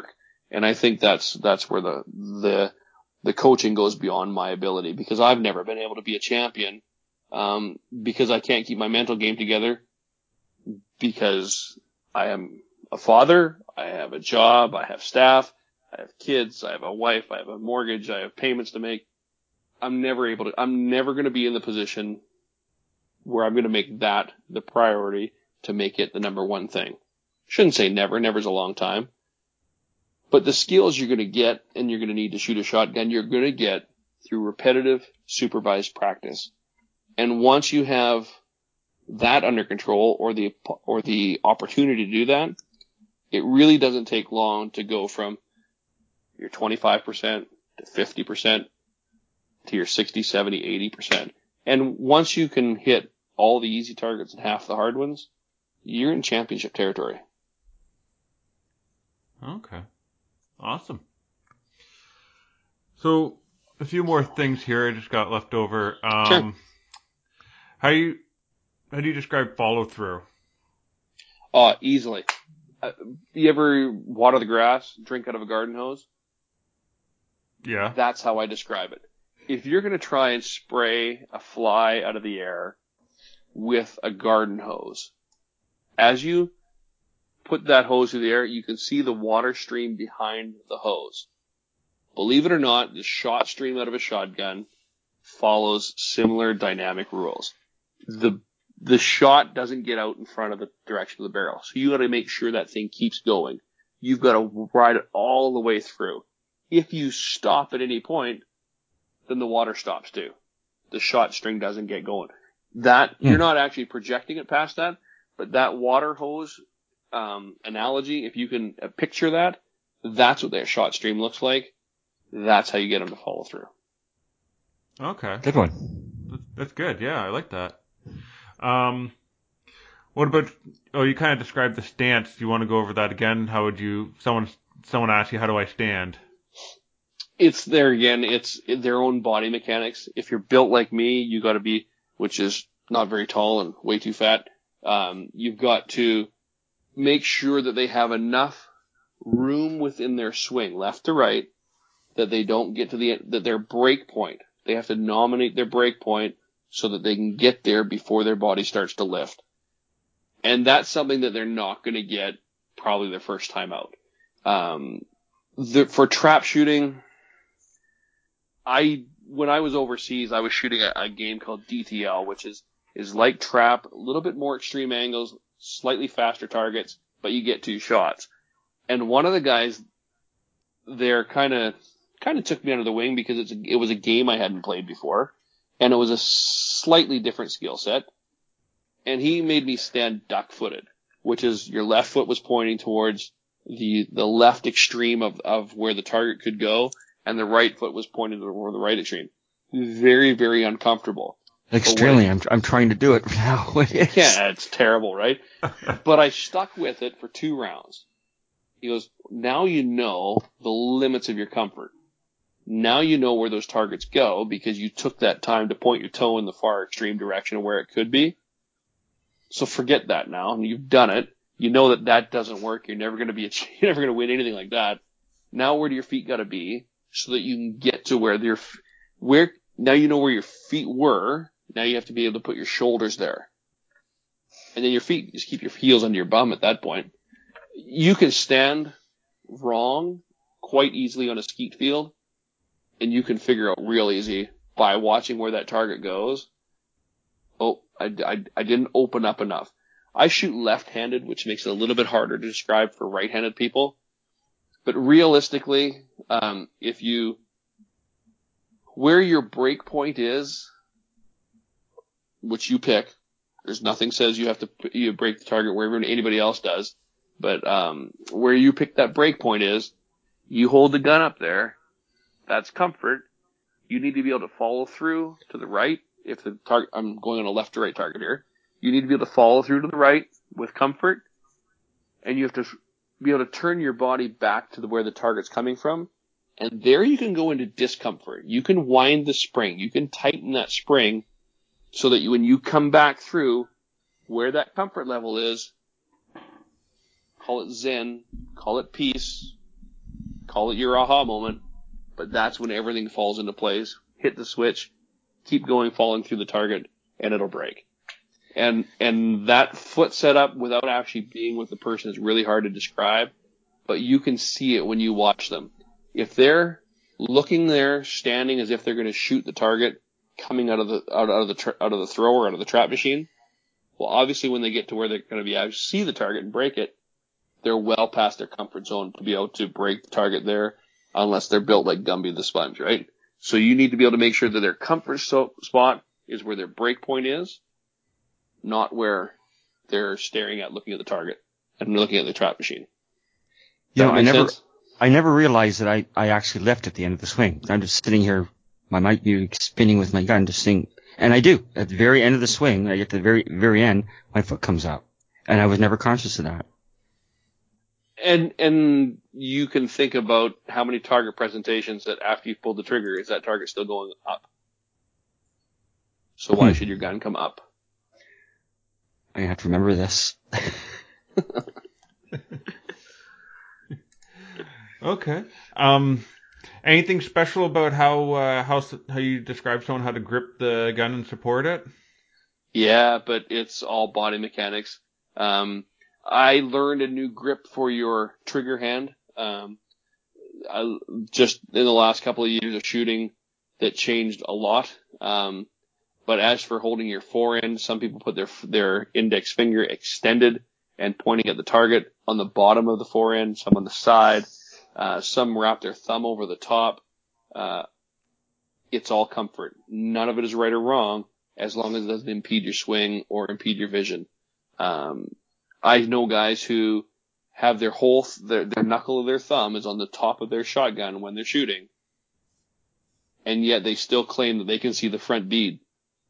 And I think that's that's where the the the coaching goes beyond my ability, because I've never been able to be a champion um, because I can't keep my mental game together, because I am a father, I have a job, I have staff, I have kids, I have a wife, I have a mortgage, I have payments to make. I'm never able to, I'm never going to be in the position where I'm going to make that the priority to make it the number one thing. Shouldn't say never, never's a long time. But the skills you're going to get, and you're going to need to shoot a shotgun, you're going to get through repetitive, supervised practice. And once you have that under control, or the or the opportunity to do that, it really doesn't take long to go from your twenty-five percent to fifty percent to your sixty, seventy, eighty percent. And once you can hit all the easy targets and half the hard ones, you're in championship territory. Okay. Awesome. So, a few more things here I just got left over. Um, Sure. How you how do you describe follow through? Uh, easily. Uh, you ever water the grass, drink out of a garden hose? Yeah. That's how I describe it. If you're going to try and spray a fly out of the air with a garden hose, as you put that hose through the air, you can see the water stream behind the hose. Believe it or not, the shot stream out of a shotgun follows similar dynamic rules. The the shot doesn't get out in front of the direction of the barrel, so you got to make sure that thing keeps going. You've got to ride it all the way through. If you stop at any point, then the water stops too. The shot string doesn't get going. That Hmm. you're not actually projecting it past that, but that water hose um, analogy, if you can uh, picture that, that's what that shot stream looks like. That's how you get them to follow through. Okay. Good one. That's, that's good. Yeah, I like that. Um, what about? Oh, you kind of described the stance. Do you want to go over that again? How would you? Someone someone asked you, how do I stand? It's there again. It's their own body mechanics. If you're built like me, you got to be, which is not very tall and way too fat. Um, you've got to make sure that they have enough room within their swing, left to right, that they don't get to the that their break point. They have to nominate their break point so that they can get there before their body starts to lift. And that's something that they're not going to get probably their first time out. Um, the, for trap shooting, I when I was overseas, I was shooting a, a game called D T L, which is is like trap, a little bit more extreme angles, slightly faster targets, but you get two shots. And one of the guys there kind of kind of took me under the wing because it's a, it was a game I hadn't played before, and it was a slightly different skill set. And he made me stand duck-footed, which is your left foot was pointing towards the the left extreme of, of where the target could go, and the right foot was pointing toward the right extreme. Very, very uncomfortable. Extremely. I'm I'm trying to do it now. It is. Yeah, it's terrible, right? But I stuck with it for two rounds. He goes, now you know the limits of your comfort. Now you know where those targets go because you took that time to point your toe in the far extreme direction of where it could be. So forget that now. And you've done it. You know that that doesn't work. You're never going to be a, you're never going to win anything like that. Now where do your feet got to be so that you can get to where your where now you know where your feet were. Now you have to be able to put your shoulders there. And then your feet, just keep your heels under your bum at that point. You can stand wrong quite easily on a skeet field, and you can figure out real easy by watching where that target goes. Oh, I, I, I didn't open up enough. I shoot left-handed, which makes it a little bit harder to describe for right-handed people. But realistically, um, if you, where your break point is, which you pick, there's nothing says you have to you break the target wherever anybody else does. But um, where you pick that break point is, you hold the gun up there. That's comfort. You need to be able to follow through to the right. If the target, I'm going on a left to right target here. You need to be able to follow through to the right with comfort, and you have to be able to turn your body back to the, where the target's coming from. And there you can go into discomfort. You can wind the spring. You can tighten that spring so that you, when you come back through where that comfort level is, call it zen, call it peace, call it your aha moment, but that's when everything falls into place. Hit the switch, keep going, falling through the target, and it'll break. And and that foot setup, without actually being with the person, is really hard to describe, but you can see it when you watch them. If they're looking there, standing as if they're going to shoot the target, coming out of the out, out of the tra- out of the thrower, out of the trap machine, well, obviously when they get to where they're going to be able to see the target and break it, they're well past their comfort zone to be able to break the target there, unless they're built like Gumby the Sponge, right? So you need to be able to make sure that their comfort so- spot is where their break point is, not where they're staring at, looking at the target and looking at the trap machine. You know, I never, sense? I never realized that I, I actually left at the end of the swing. I'm just sitting here, I might be spinning with my gun, just seeing, and I do. At the very end of the swing, I get to the very, very end, my foot comes up. And I was never conscious of that. And, and you can think about how many target presentations that after you've pulled the trigger, is that target still going up? So why Hmm. should your gun come up? I have to remember this. Okay. Um, anything special about how uh, how how you describe someone how to grip the gun and support it? Yeah, but it's all body mechanics. Um, I learned a new grip for your trigger hand. Um, I, just in the last couple of years of shooting, that changed a lot. Um, but as for holding your forend, some people put their their index finger extended and pointing at the target on the bottom of the forend, some on the side. Uh, some wrap their thumb over the top. Uh, it's all comfort. None of it is right or wrong, as long as it doesn't impede your swing or impede your vision. Um, I know guys who have their whole, their, their knuckle of their thumb is on the top of their shotgun when they're shooting, and yet they still claim that they can see the front bead.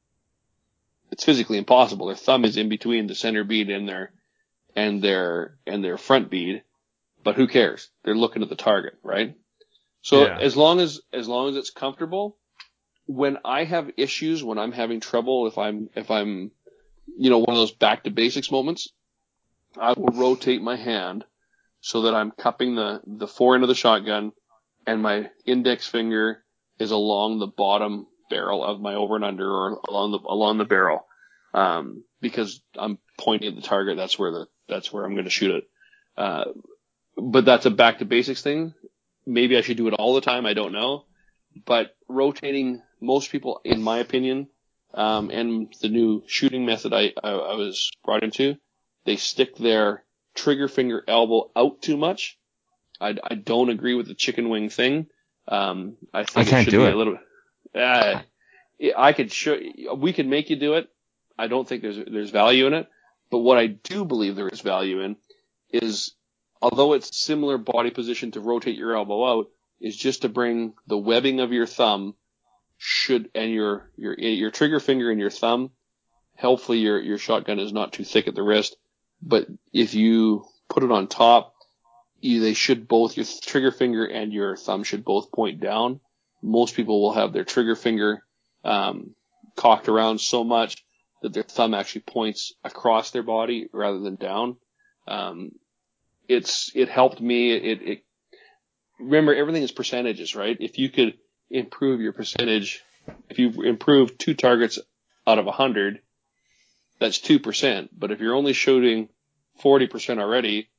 It's physically impossible. Their thumb is in between the center bead and their, and their, and their front bead. But who cares? They're looking at the target, right? So Yeah. as long as, as long as it's comfortable, when I have issues, when I'm having trouble, if I'm, if I'm, you know, one of those back to basics moments, I will rotate my hand so that I'm cupping the, the forend of the shotgun and my index finger is along the bottom barrel of my over and under, or along the, along the barrel. Um, because I'm pointing at the target. That's where the, that's where I'm going to shoot it. Uh, But that's a back to basics thing. Maybe I should do it all the time. I don't know. But rotating, most people, in my opinion, um, and the new shooting method I, I, I was brought into, they stick their trigger finger elbow out too much. I, I don't agree with the chicken wing thing. Um, I think I it can't should do be it. a little. Uh, I could show. We can make you do it. I don't think there's there's value in it. But what I do believe there is value in is, although it's similar body position to rotate your elbow out, is just to bring the webbing of your thumb should, and your, your, your trigger finger and your thumb. Hopefully your, your shotgun is not too thick at the wrist, but if you put it on top, you, they should both, your trigger finger and your thumb should both point down. Most people will have their trigger finger, um, cocked around so much that their thumb actually points across their body rather than down. Um, It's, it helped me. It, it, remember, everything is percentages, right? If you could improve your percentage, if you improve two targets out of a hundred, that's two percent. But if you're only shooting forty percent already,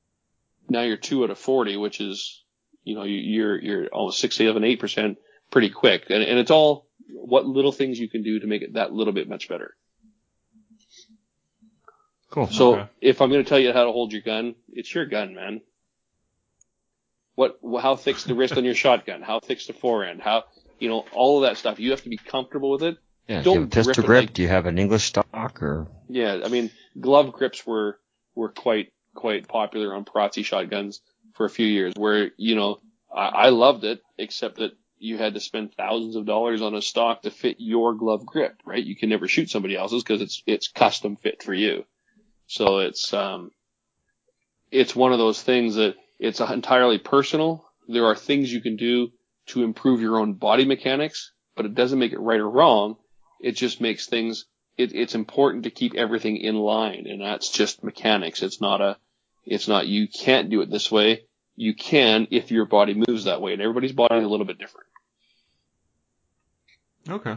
now you're two out of forty, which is, you know, you're, you're almost six, seven, eight percent pretty quick. And, and it's all what little things you can do to make it that little bit much better. Cool. So Okay. if I'm going to tell you how to hold your gun, it's your gun, man. What, how thick's the wrist on your shotgun? How thick's the forend? How, you know, all of that stuff. You have to be comfortable with it. Yeah, Don't do you have a pistol grip it grip? like- Do you have an English stock or? Yeah, I mean, glove grips were, were quite, quite popular on Perazzi shotguns for a few years, where, you know, I, I loved it, except that you had to spend thousands of dollars on a stock to fit your glove grip, right? You can never shoot somebody else's because it's, it's custom fit for you. So it's, um, it's one of those things that it's entirely personal. There are things you can do to improve your own body mechanics, but it doesn't make it right or wrong. It just makes things, it, it's important to keep everything in line, and that's just mechanics. It's not a, it's not, you can't do it this way. you can if your body moves that way. And everybody's body is a little bit different. Okay.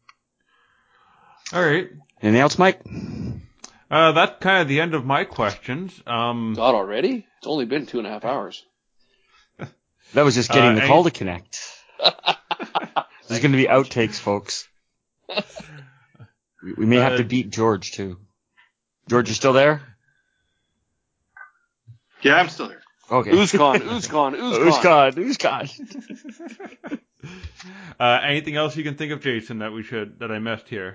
All right. Anything else, Mike? Uh, that's kind of the end of my questions. Um, God, already? It's only been two and a half hours. That was just getting Uh, the any- call to connect. There's going to be outtakes, folks. We, we may have Uh, to beat George, too. George, you still there? Yeah, I'm still here. Okay. Who's gone? Who's gone? Who's gone? Who's gone? Who's gone? uh, anything else you can think of, Jason, that we should that I missed here?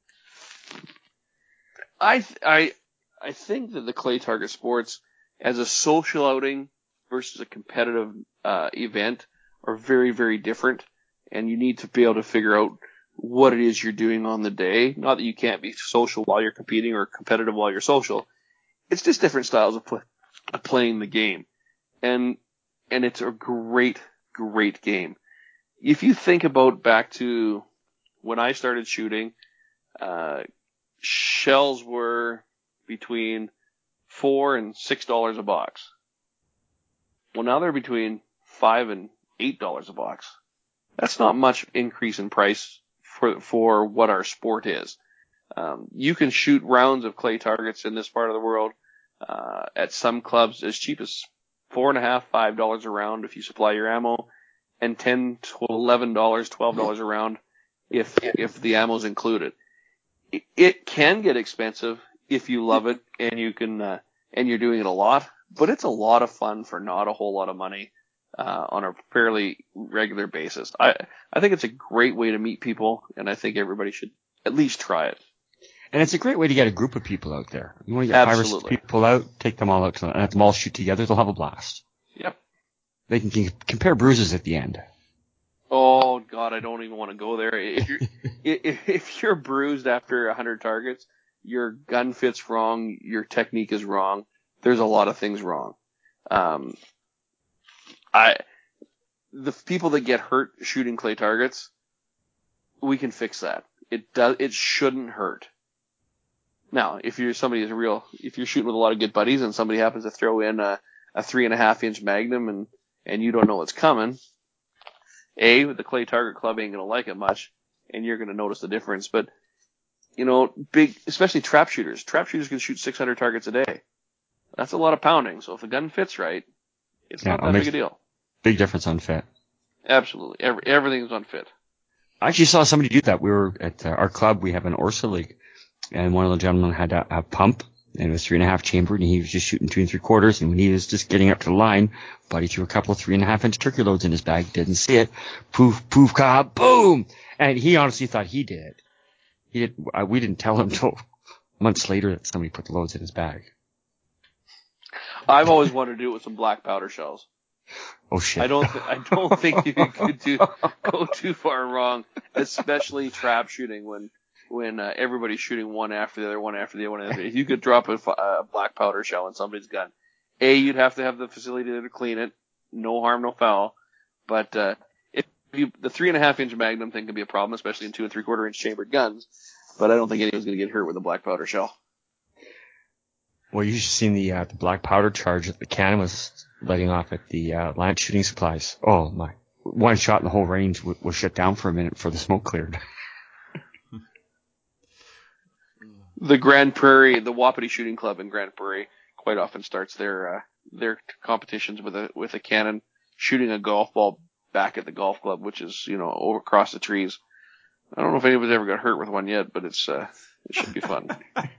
I th- I I think that the clay target sports, as a social outing versus a competitive uh, event, are very, very different, and you need to be able to figure out what it is you're doing on the day. Not that you can't be social while you're competing or competitive while you're social. It's just different styles of, play, of playing the game, and and it's a great, great game. If you think about back to when I started shooting, uh, shells were between four and six dollars a box. Well, now they're between five and eight dollars a box. That's not much increase in price for for what our sport is. Um, you can shoot rounds of clay targets in this part of the world uh, at some clubs as cheap as four and a half, five dollars a round if you supply your ammo, and ten to eleven dollars, twelve dollars a round if if the ammo's included. It, it can get expensive if you love it and you can uh, and you're doing it a lot, but it's a lot of fun for not a whole lot of money uh, on a fairly regular basis. I I think it's a great way to meet people, and I think everybody should at least try it. And it's a great way to get a group of people out there. You want to get Absolutely. five or six people out, take them all out, and let them all shoot together. They'll have a blast. Yep. They can c- compare bruises at the end. Oh God, I don't even want to go there. If you're if, if you're bruised after a hundred targets, your gun fits wrong, your technique is wrong. There's a lot of things wrong. Um, I the people that get hurt shooting clay targets, we can fix that. It does. It shouldn't hurt. Now, if you're somebody who's real, if you're shooting with a lot of good buddies and somebody happens to throw in a, a three and a half inch Magnum and, and you don't know what's coming, A, the clay target club ain't going to like it much and you're going to notice the difference. But, you know, big, especially trap shooters, trap shooters can shoot six hundred targets a day. That's a lot of pounding. So if the gun fits right, it's Yeah, not that I'll big make- a deal. Big difference on fit. Absolutely. Every, everything's unfit. I actually saw somebody do that. We were at uh, our club. We have an Orsa league, and one of the gentlemen had a, a pump, and it was three and a half chambered, and he was just shooting two and three quarters. And when he was just getting up to the line, buddy threw a couple of three and a half inch turkey loads in his bag. Didn't see it. Poof, poof, ka, boom! And he honestly thought he did it. He did. Uh, we didn't tell him until months later that somebody put the loads in his bag. I've always wanted to do it with some black powder shells. Oh shit! I don't. Th- I don't think you could do go too far wrong, especially trap shooting when when uh, everybody's shooting one after the other, one after the other. One after the other. If you could drop a, a black powder shell in somebody's gun, A, you'd have to have the facility there to clean it. No harm, no foul. But uh, if you, the three and a half inch Magnum thing can be a problem, especially in two and three quarter inch chambered guns. But I don't think anyone's going to get hurt with a black powder shell. Well, you should have seen the uh, the black powder charge that the cannon was letting off at the uh, Lance Shooting Supplies. Oh my! One shot in the whole range w- was shut down for a minute before the smoke cleared. The Grand Prairie, the Wapiti Shooting Club in Grand Prairie, quite often starts their uh, their competitions with a with a cannon shooting a golf ball back at the golf club, which is you know over across the trees. I don't know if anybody's ever got hurt with one yet, but it's uh, it should be fun.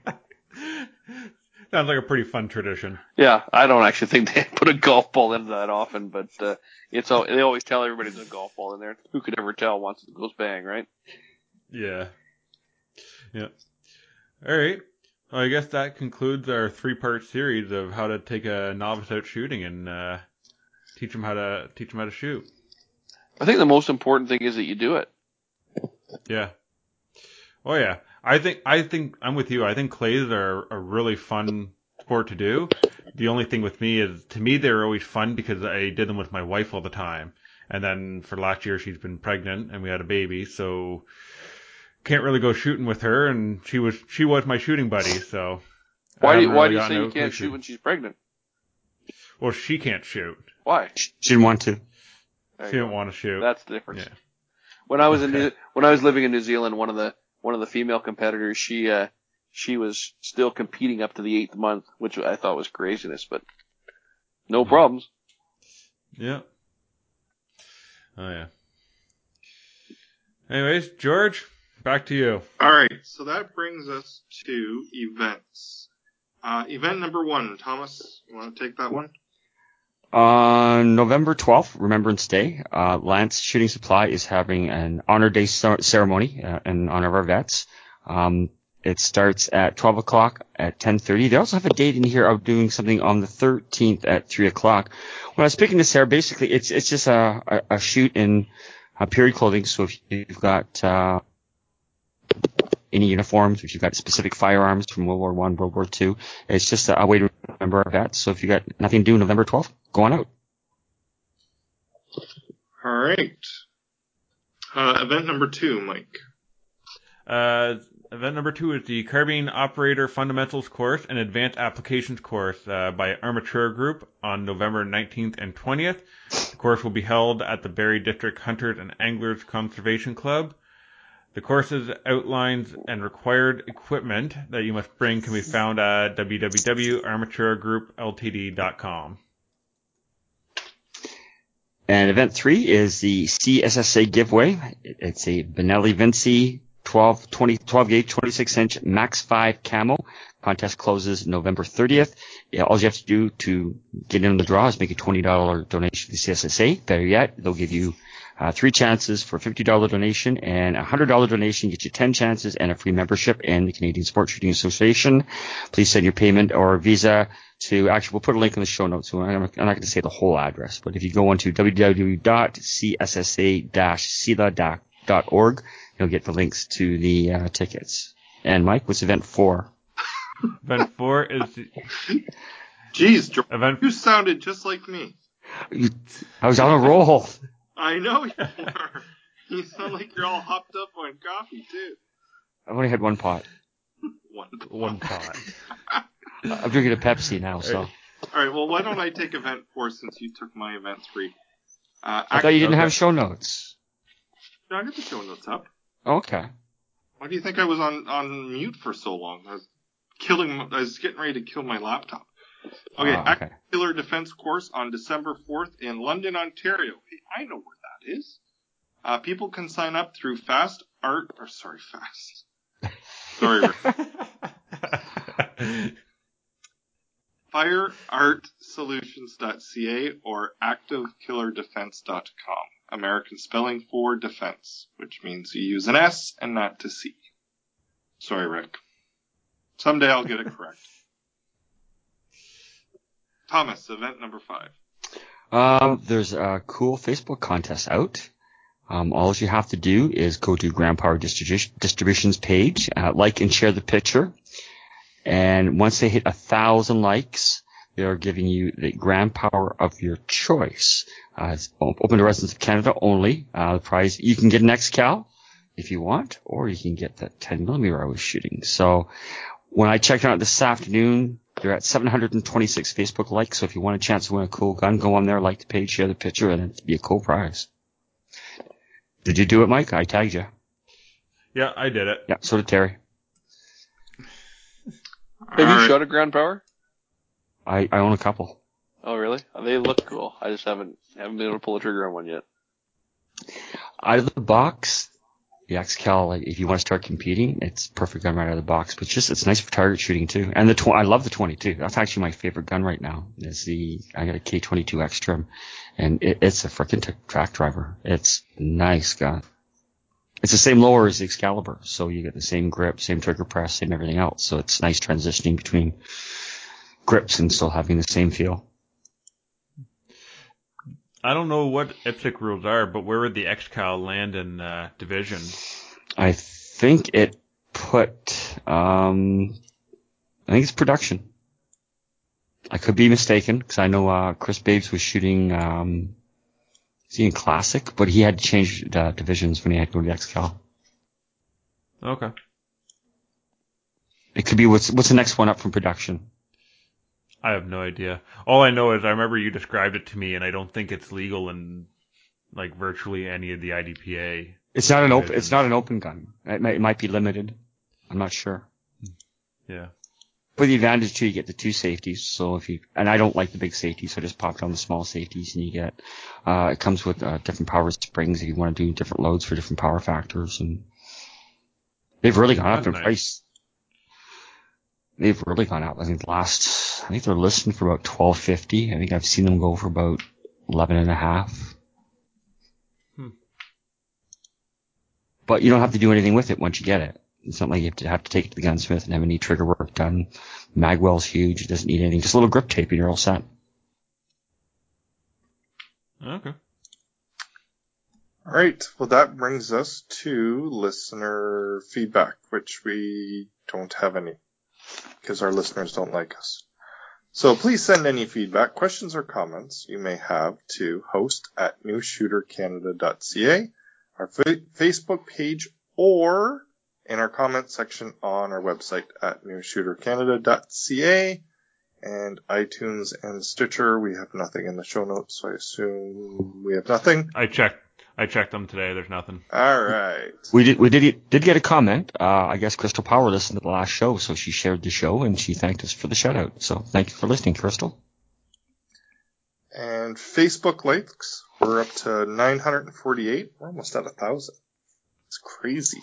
Sounds like a pretty fun tradition. Yeah, I don't actually think they put a golf ball in that often, but uh, it's all, they always tell everybody there's a golf ball in there. Who could ever tell once it goes bang, right? Yeah. Yeah. All right. Well, I guess that concludes our three-part series of how to take a novice out shooting and uh, teach them how to teach them how to shoot. I think the most important thing is that you do it. Yeah. Oh yeah. I think I think I'm with you. I think clays are a really fun sport to do. The only thing with me is, to me, they're always fun because I did them with my wife all the time. And then for last year, she's been pregnant and we had a baby, so can't really go shooting with her. And she was she was my shooting buddy. So Why I do you, haven't why really do you gotten say you out can't clay shoot when she's pregnant? Well, she can't shoot. Why? She didn't want to. There She you didn't go. want to shoot. That's the difference. Yeah. When I was in Okay. New, when I was living in New Zealand, one of the one of the female competitors, she uh, she was still competing up to the eighth month, which I thought was craziness, but no Yeah. problems. Yeah. Oh, yeah. Anyways, George, back to you. All right, so that brings us to events. Uh, event number one, Thomas, you want to take that one? On November twelfth, Remembrance Day, uh, Lance Shooting Supply is having an Honor Day cer- ceremony uh, in honor of our vets. Um, it starts at twelve o'clock at ten thirty. They also have a date in here of doing something on the thirteenth at three o'clock. When I was speaking to Sarah, basically it's it's just a, a, a shoot in uh, period clothing. So if you've got uh, any uniforms, if you've got specific firearms from World War One, World War Two, it's just a, a way to remember our vets. So if you got nothing to do November twelfth, go on out. All right. Uh, event number two, Mike. Uh, event number two is the Carbine Operator Fundamentals course and Advanced Applications course uh, by Armature Group on November nineteenth and twentieth. The course will be held at the Barrie District Hunters and Anglers Conservation Club. The course's outlines and required equipment that you must bring can be found at w w w dot armature group l t d dot com. And event three is the C S S A giveaway. It's a Benelli Vinci twelve, twenty, twelve gauge, twenty-six inch Max five camo. Contest closes November thirtieth. Yeah, all you have to do to get in the draw is make a twenty dollars donation to the C S S A. Better yet, they'll give you uh, three chances for a fifty dollars donation, and a one hundred dollars donation gets you ten chances and a free membership in the Canadian Sports Shooting Association. Please send your payment or Visa to, actually, we'll put a link in the show notes. So I'm not going to say the whole address, but if you go on to w w w dot c s s a dash c l a dot org, you'll get the links to the uh, tickets. And Mike, what's event four? Event four is the Jeez, George, event. you sounded just like me. You, I was on a roll. I know you are. You sound like you're all hopped up on coffee, too. I've only had one pot. One. One pot. I'm drinking a Pepsi now, so. All right, well, why don't I take event four since you took my event three? Uh, I thought you didn't okay. have show notes. No, I got the show notes up. Okay. Why do you think I was on, on mute for so long? I was killing. I was getting ready to kill my laptop. Okay, Ah, okay. Active Killer Defense course on December fourth in London, Ontario. Hey, I know where that is. Uh, people can sign up through Fast Art, or sorry, Fast. Sorry, Rick. fire art solutions dot c a or active killer defense dot com. American spelling for defense, which means you use an S and not to C. Sorry, Rick. Someday I'll get it correct. Thomas, event number five. Um, there's a cool Facebook contest out. Um, all you have to do is go to Grand Power Distribu- Distribution's page, uh, like and share the picture. And once they hit a thousand likes, they are giving you the Grand Power of your choice. Uh, it's open to residents of Canada only. Uh, the prize, you can get an X-Cal if you want, or you can get that ten millimeter I was shooting. So when I checked out this afternoon, they're at seven hundred twenty-six Facebook likes. So if you want a chance to win a cool gun, go on there, like the page, share the picture, and it'd be a cool prize. Did you do it, Mike? I tagged you. Yeah, I did it. Yeah, so did Terry. Have you All right. shot a ground power? I, I own a couple. Oh, really? They look cool. I just haven't haven't been able to pull the trigger on one yet. Out of the box, the X-Cal, like, if you want to start competing, it's perfect gun right out of the box. But just, it's nice for target shooting too. And the tw- I love the twenty-two. That's actually my favorite gun right now. Is the I got a K twenty-two X-Trim, and it, it's a freaking t- track driver. It's a nice gun. It's the same lower as the Excalibur, so you get the same grip, same trigger press, same everything else. So it's nice transitioning between grips and still having the same feel. I don't know what I P S C rules are, but where would the X-Cal land in uh, division? I think it put, um, I think it's production. I could be mistaken, because I know uh, Chris Babes was shooting, um, is he in Classic? But he had to change uh, divisions when he had to go to the X-Cal. Okay. It could be, what's what's the next one up from production? I have no idea. All I know is I remember you described it to me, and I don't think it's legal in like virtually any of the I D P A. It's not an open. It's not an open gun. It might, it might be limited. I'm not sure. Yeah. But the advantage too, you get the two safeties. So if you and I don't like the big safeties, so I just popped on the small safeties, and you get. Uh, it comes with uh, different power springs if you want to do different loads for different power factors, and they've really gone That's up in nice. price. They've really gone up. I think the last. I think they're listing for about twelve fifty. I think I've seen them go for about eleven and a half. But you don't have to do anything with it once you get it. It's not like you have to have to take it to the gunsmith and have any trigger work done. Magwell's huge. It doesn't need anything. Just a little grip tape and you're all set. Okay. All right. Well, that brings us to listener feedback, which we don't have any because our listeners don't like us. So please send any feedback, questions, or comments you may have to host at new shooter canada dot c a, our fa- Facebook page, or in our comment section on our website at new shooter canada dot c a, and iTunes and Stitcher. We have nothing in the show notes, so I assume we have nothing. I checked. I checked them today. There's nothing. All right. We did we did did get a comment. Uh, I guess Crystal Power listened to the last show, so she shared the show and she thanked us for the shout out. So thank you for listening, Crystal. And Facebook likes, we're up to nine hundred forty-eight. We're almost at a thousand. It's crazy.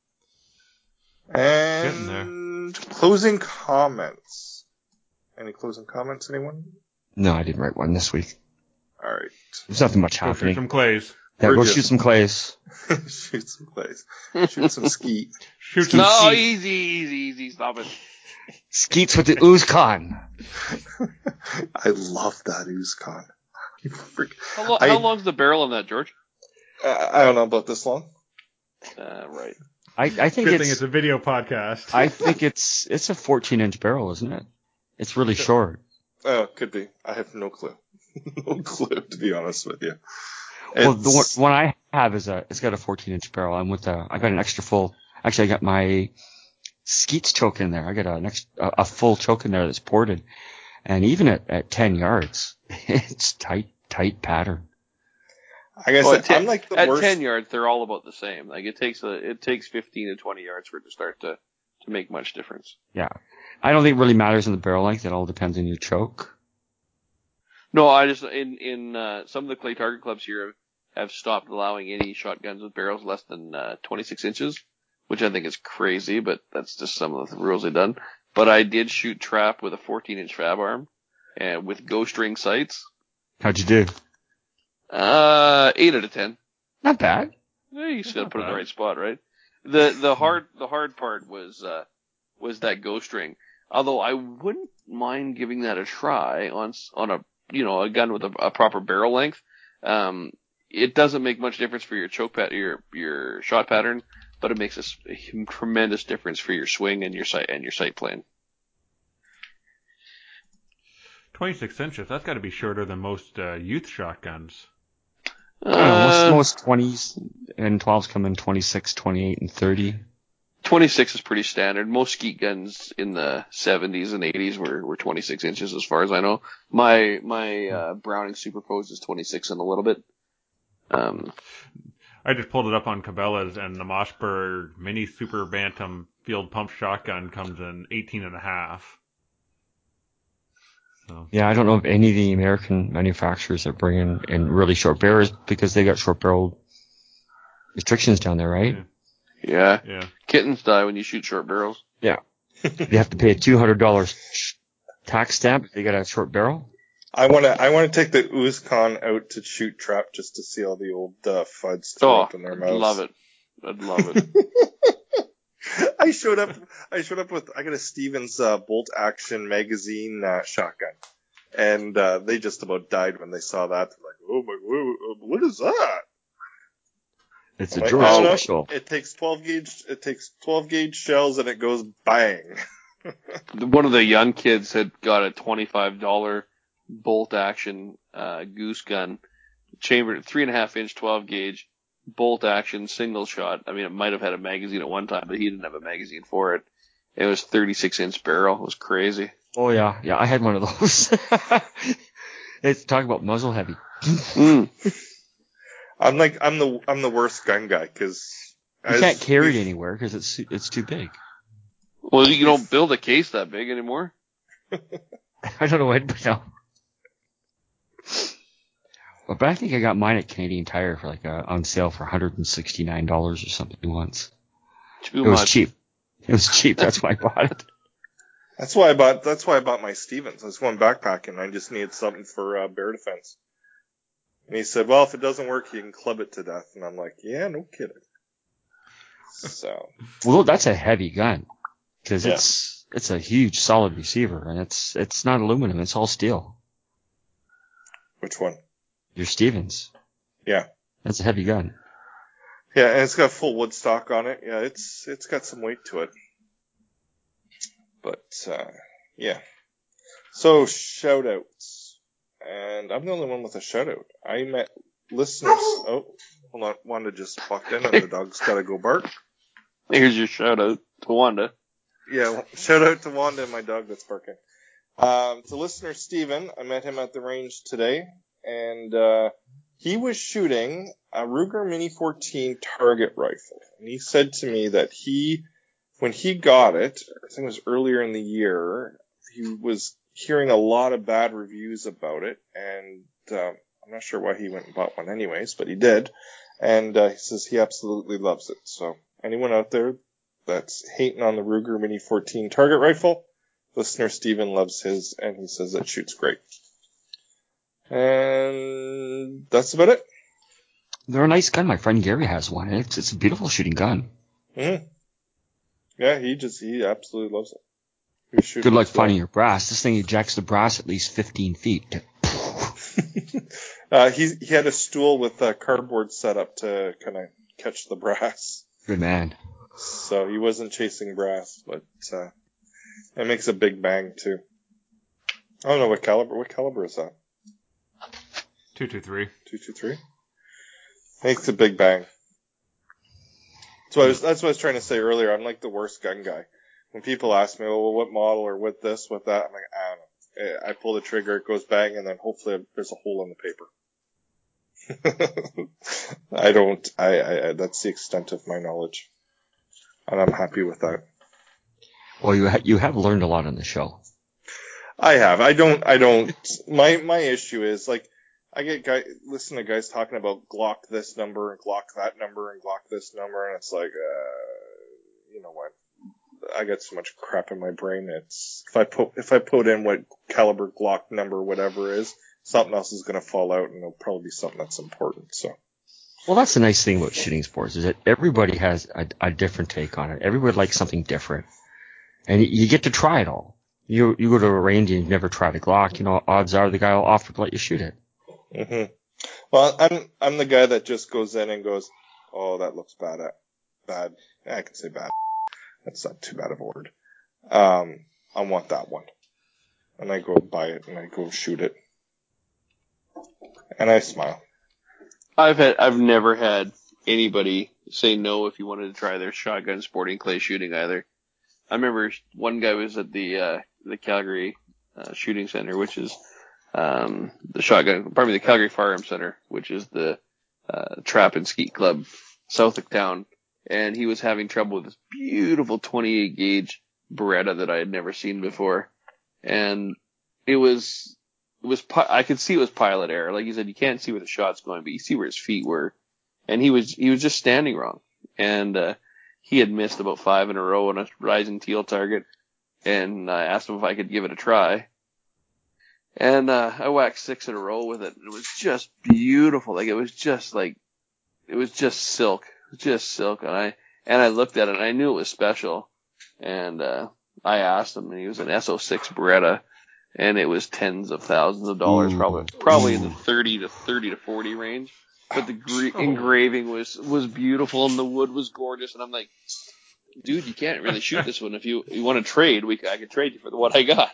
Getting And closing comments. Any closing comments, anyone? No, I didn't write one this week. All right. There's nothing much Go shoot happening. some clays. Yeah, We're go just- shoot some clays. Shoot some plays. Shoot some skeet. Shoot some No, skeet. easy, easy, easy. Stop it. Skeets with the Oozcon. I love that Oozcon. Freak- How, lo- I- how long's the barrel on that, George? Uh, I don't know about this long. Uh, right. I, I think Good it's, thing it's a video podcast. I think it's it's a fourteen inch barrel, isn't it? It's really short. Oh, could be. I have no clue. No clue, to be honest with you. Well, the It's- one, one I have is a it's got a fourteen inch barrel. I'm with a I got an extra full. Actually, I got my Skeets choke in there. I got an extra, a full choke in there that's ported, and even at, at ten yards, it's tight tight pattern. I guess Well, I at ten, I'm like the at worst. ten yards, they're all about the same. Like it takes a, it takes fifteen to twenty yards for it to start to, to make much difference. Yeah, I don't think it really matters in the barrel length. It all depends on your choke. No, I just in in uh, some of the clay target clubs here have stopped allowing any shotguns with barrels less than uh, twenty-six inches, which I think is crazy, but that's just some of the rules they've done. But I did shoot trap with a fourteen inch fab arm and with ghost ring sights. How'd you do? Uh, eight out of ten. Not bad. Yeah, you just gotta not put it in the bad. right spot, right? The the hard the hard part was uh was that ghost ring. Although I wouldn't mind giving that a try on s- on a you know a gun with a, a proper barrel length. Um, it doesn't make much difference for your choke pat your your shot pattern, but it makes a, s- a tremendous difference for your swing and your sight and your sight plane. twenty-six inches. That's got to be shorter than most uh, youth shotguns. I don't know, most Uh, most twenties and twelves come in twenty-six, twenty-eight, and thirty. twenty-six is pretty standard. Most skeet guns in the seventies and eighties were, were twenty-six inches as far as I know. My my uh, Browning Superpose is twenty-six and a little bit. Um, I just pulled it up on Cabela's, and the Mossberg Mini Super Bantam Field Pump Shotgun comes in eighteen and a half. So, Yeah, I don't know if any of the American manufacturers are bringing in really short barrels because they got short barrel restrictions down there, right? yeah, yeah. kittens die when you shoot short barrels. Yeah. They have to pay a two hundred dollars tax stamp if they got a short barrel. I want to. I want to take the Oozcon out to shoot trap just to see all the old uh, fuds throw Oh, up in their I'd mouths. love it. I'd love it. I showed up. I showed up with. I got a Stevens uh, bolt action magazine uh, shotgun, and uh, they just about died when they saw that. They're like, "Oh my, whoa, what is that?" It's I'm a like, George "I don't know. special. It takes twelve gauge. It takes twelve gauge shells, and it goes bang. One of the young kids had got a twenty-five dollars bolt action uh, goose gun, chambered three and a half inch twelve gauge bolt action single shot. I mean, it might have had a magazine at one time, but he didn't have a magazine for it. It was thirty-six inch barrel. It was crazy. Oh yeah, yeah. I had one of those. It's talk about muzzle heavy. Mm. I'm like I'm the I'm the worst gun guy because You can't carry it anywhere because it's it's too big. Well, you don't build a case that big anymore. I don't know what, but no. But I think I got mine at Canadian Tire for like a, on sale for one hundred sixty-nine dollars or something once. Too it was much. cheap. It was cheap. That's why I bought it. That's why I bought. That's why I bought my Stevens. I was going backpacking. I just needed something for uh, bear defense. And he said, "Well, if it doesn't work, you can club it to death." And I'm like, "Yeah, no kidding." So. Well, that's a heavy gun because Yeah. it's it's a huge, solid receiver, and it's it's not aluminum. It's all steel. Which one? Your Stevens. Yeah. That's a heavy gun. Yeah, and it's got full wood stock on it. Yeah, it's it's got some weight to it. But uh, yeah. So shout outs. And I'm the only one with a shout out. I met listeners. Oh, hold on. Wanda just walked in and the dog's got to go bark. Here's your shout out to Wanda. Yeah, well, shout out to Wanda and my dog that's barking. Um, to listener Steven, I met him at the range today, and uh, he was shooting a Ruger Mini fourteen target rifle. And he said to me that he, when he got it, I think it was earlier in the year, he was hearing a lot of bad reviews about it, and um, I'm not sure why he went and bought one anyways, but he did. And uh, he says he absolutely loves it. So anyone out there that's hating on the Ruger Mini fourteen target rifle, listener Steven loves his, and he says it shoots great. And that's about it. They're a nice gun. My friend Gary has one. It's it's a beautiful shooting gun. Mm-hmm. Yeah, he just he absolutely loves it. He shoots Good luck well. finding your brass. This thing ejects the brass at least fifteen feet. uh, he he had a stool with a cardboard set up to kind of catch the brass. Good man. So he wasn't chasing brass, but uh, it makes a big bang too. I don't know what caliber. What caliber is that? Two two three. Two two three. Makes a big bang. That's what I was, that's what I was trying to say earlier. I'm like the worst gun guy. When people ask me, "Oh, well, what model or what this, what that?" I'm like, I don't know. I pull the trigger, it goes bang, and then hopefully there's a hole in the paper. I don't. I, I. That's the extent of my knowledge, and I'm happy with that. Well, you ha- you have learned a lot on the show. I have. I don't. I don't. My my issue is like I get guy listen to guys talking about Glock this number and Glock that number and Glock this number, and it's like, uh, you know what? I got so much crap in my brain. It's if I put if I put in what caliber Glock number whatever is, something else is going to fall out, and it'll probably be something that's important. So. Well, that's the nice thing about shooting sports is that everybody has a, a different take on it. Everybody likes something different, and you get to try it all. You you go to a range and you've never tried a Glock, you know, odds are the guy will offer to let you shoot it. Mm-hmm. Well, I'm I'm the guy that just goes in and goes, "Oh, that looks bad." Bad. I can say bad. That's not too bad of a word. Um, I want that one, and I go buy it and I go shoot it, and I smile. I've had, I've never had anybody say no if you wanted to try their shotgun sporting clay shooting either. I remember one guy was at the uh, the Calgary uh, Shooting Center, which is um, the shotgun, pardon me, the Calgary Firearm Center, which is the uh, trap and skeet club south of town, and he was having trouble with this beautiful twenty-eight gauge Beretta that I had never seen before, and it was it was I could see it was pilot error. Like he said, you can't see where the shot's going, but you see where his feet were, and he was he was just standing wrong, and uh, he had missed about five in a row on a rising teal target, and I asked him if I could give it a try. And uh, I whacked six in a row with it. It was just beautiful. Like it was just like, it was just silk, just silk. And I and I looked at it and I knew it was special. And uh, I asked him, and he was an S oh six Beretta, and it was tens of thousands of dollars, Ooh. probably probably Ooh. in the thirty to thirty to forty range. But the gre- engraving was was beautiful and the wood was gorgeous. And I'm like, dude, you can't really shoot this one. If you you want to trade, we I could trade you for what I got.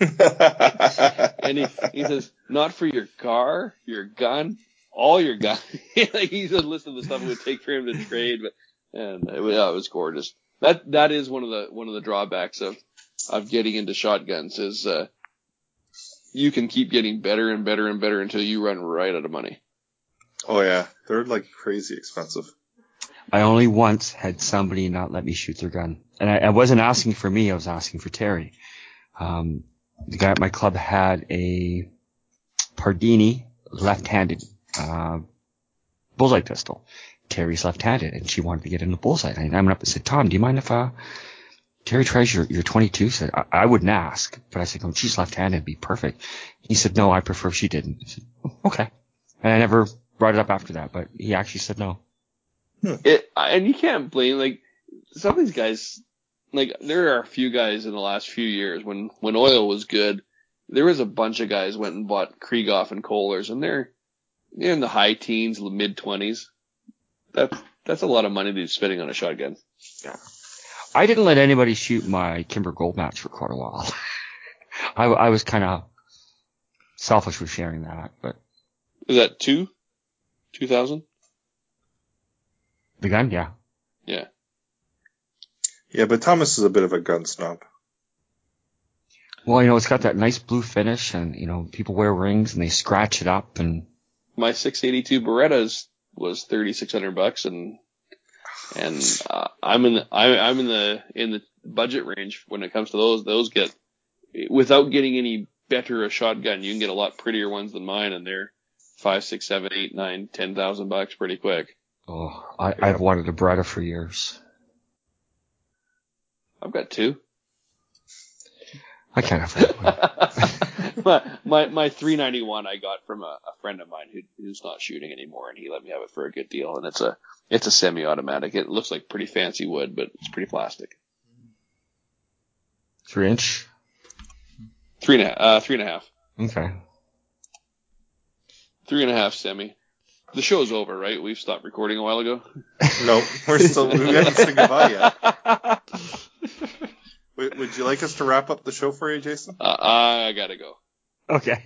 And he, he says, not for your car, your gun, all your gun. Like he said, listen to the stuff it would take for him to trade, but and it, yeah, it was gorgeous. That that is one of the one of the drawbacks of of getting into shotguns is uh, you can keep getting better and better and better until you run right out of money. Oh yeah, they're like crazy expensive. I only once had somebody not let me shoot their gun. And I, I wasn't asking for me, I was asking for Terry. Um, the guy at my club had a Pardini left-handed uh, bullseye pistol. Terry's left-handed, and she wanted to get in the bullseye. And I went up and said, Tom, do you mind if uh, Terry tries your, your twenty-two? Said, I, I wouldn't ask, but I said, oh, she's left-handed, it'd be perfect. He said, no, I prefer she didn't. I said, oh, okay. And I never brought it up after that, but he actually said no. Hmm. It, and you can't blame, like, some of these guys, like, there are a few guys in the last few years when, when oil was good, there was a bunch of guys went and bought Krieghoff and Kohlers, and they're, they're in the high teens, mid twenties. That's, that's a lot of money to be spending on a shotgun. Yeah. I didn't let anybody shoot my Kimber Gold match for quite a while. I, I was kind of selfish with sharing that, but. Is that two? Two thousand? The gun, yeah. Yeah. Yeah, but Thomas is a bit of a gun snob. Well, you know, it's got that nice blue finish, and, you know, people wear rings and they scratch it up, and. My six eighty-two Berettas was thirty-six hundred bucks, and, and, uh, I'm in the, I, I'm in the, in the budget range when it comes to those. Those get, without getting any better a shotgun, you can get a lot prettier ones than mine, and they're five, six, seven, eight, nine, ten thousand bucks pretty quick. Oh, I, I've wanted a Beretta for years. I've got two. I can't afford one. my, my my three ninety-one I got from a, a friend of mine who who's not shooting anymore, and he let me have it for a good deal. And it's a it's a semi-automatic. It looks like pretty fancy wood, but it's pretty plastic. Three inch. Three and a half. Uh, three and a half. Okay. Three and a half semi. The show's over, right? We've stopped recording a while ago. No, we're still, we haven't said goodbye yet. Would, would you like us to wrap up the show for you, Jason? Uh, I gotta go. Okay.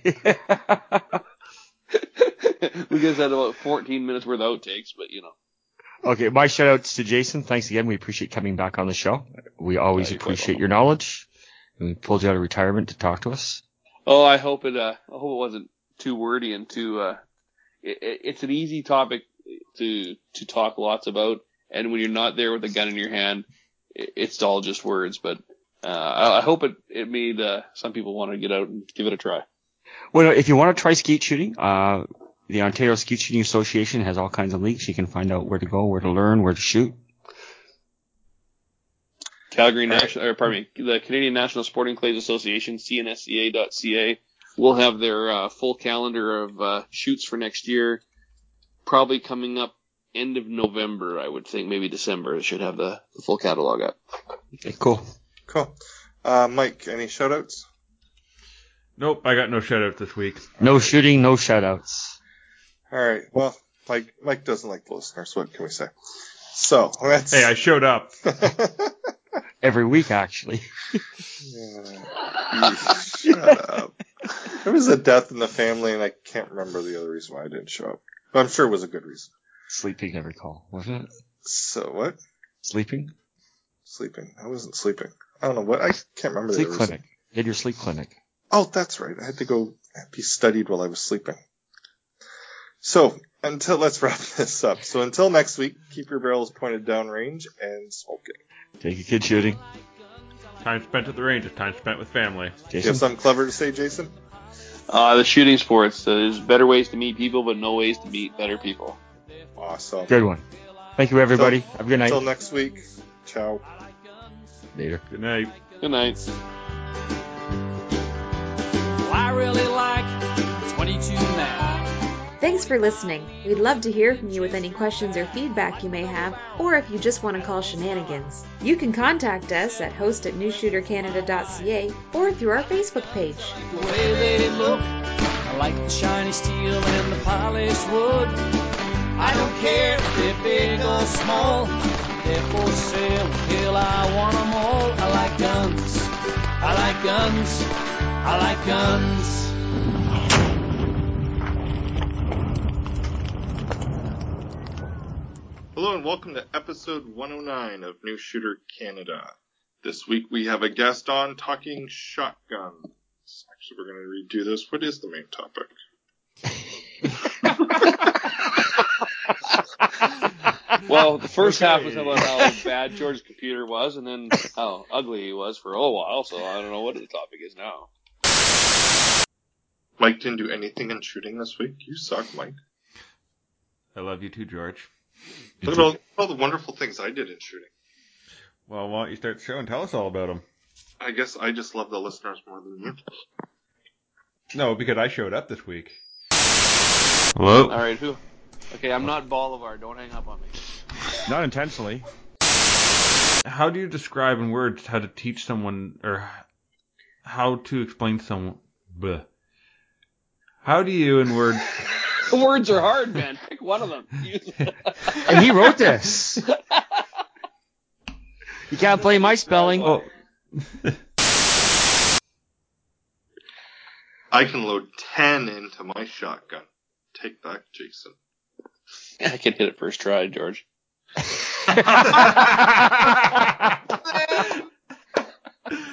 We just had about fourteen minutes worth of outtakes, but you know. Okay, my shout outs to Jason. Thanks again. We appreciate coming back on the show. We always Uh, appreciate your knowledge. And we pulled you out of retirement to talk to us. Oh, I hope it. Uh, I hope it wasn't too wordy and too. Uh, it, it's an easy topic to to talk lots about, and when you're not there with a gun in your hand, it, it's all just words. But uh, I, I hope it it made uh, some people want to get out and give it a try. Well, if you want to try skeet shooting, uh, the Ontario Skeet Shooting Association has all kinds of links. You can find out where to go, where to learn, where to shoot. Calgary National, or pardon me, the Canadian National Sporting Clays Association, C N S C A dot C A, will have their uh, full calendar of uh, shoots for next year, probably coming up end of November, I would think, maybe December. It should have the, the full catalog up. Okay, cool. Cool. Uh, Mike, any shout-outs? Nope, I got no shout-outs this week. No shooting, no shout-outs. All right. Well, Mike, Mike doesn't like the listeners. What can we say? So let's. Hey, I showed up. Every week, actually. Yeah. Shut up. There was a death in the family, and I can't remember the other reason why I didn't show up. But I'm sure it was a good reason. Sleeping, I recall, wasn't it? So what? Sleeping? Sleeping. I wasn't sleeping. I don't know what. I can't remember Sleep the other clinic. reason. You had your sleep clinic. Oh, that's right. I had to go be studied while I was sleeping. So until let's wrap this up. So until next week, keep your barrels pointed downrange and smoking. Take a kid shooting. Time spent at the range is time spent with family. Do you Jason? have something clever to say, Jason? Uh, the shooting sports, uh, there's better ways to meet people, but no ways to meet better people. Awesome. Good one. Thank you, everybody. Till- Have a good night. Until next week. Ciao. Later. Good night. Good night. Well, I really like twenty-two now. Thanks for listening. We'd love to hear from you with any questions or feedback you may have, or if you just want to call shenanigans. You can contact us at host at new shooter canada dot c a or through our Facebook page. The way they look, I like the shiny steel and the polished wood. I don't care if they're big or small, they're for sale. Hell, I want them all. I like guns, I like guns, I like guns. Hello and welcome to episode one oh nine of New Shooter Canada. This week we have a guest on talking shotguns. Actually, we're going to redo this. What is the main topic? Well, the first okay. half was about how bad George's computer was, and then how ugly he was for a little while, so I don't know what the topic is now. Mike didn't do anything in shooting this week. You suck, Mike. I love you too, George. Look at all, all the wonderful things I did in shooting. Well, why don't you start the show and tell us all about them? I guess I just love the listeners more than you. No, because I showed up this week. Hello? All right, who? Okay, I'm not Bolivar. Don't hang up on me. Not intentionally. How do you describe in words how to teach someone, or how to explain to someone? Bleh. How do you, in words... Words are hard, man. Pick one of them. And he wrote this. You can't play my spelling. Oh. I can load ten into my shotgun. Take that, Jason. I can hit it first try, George.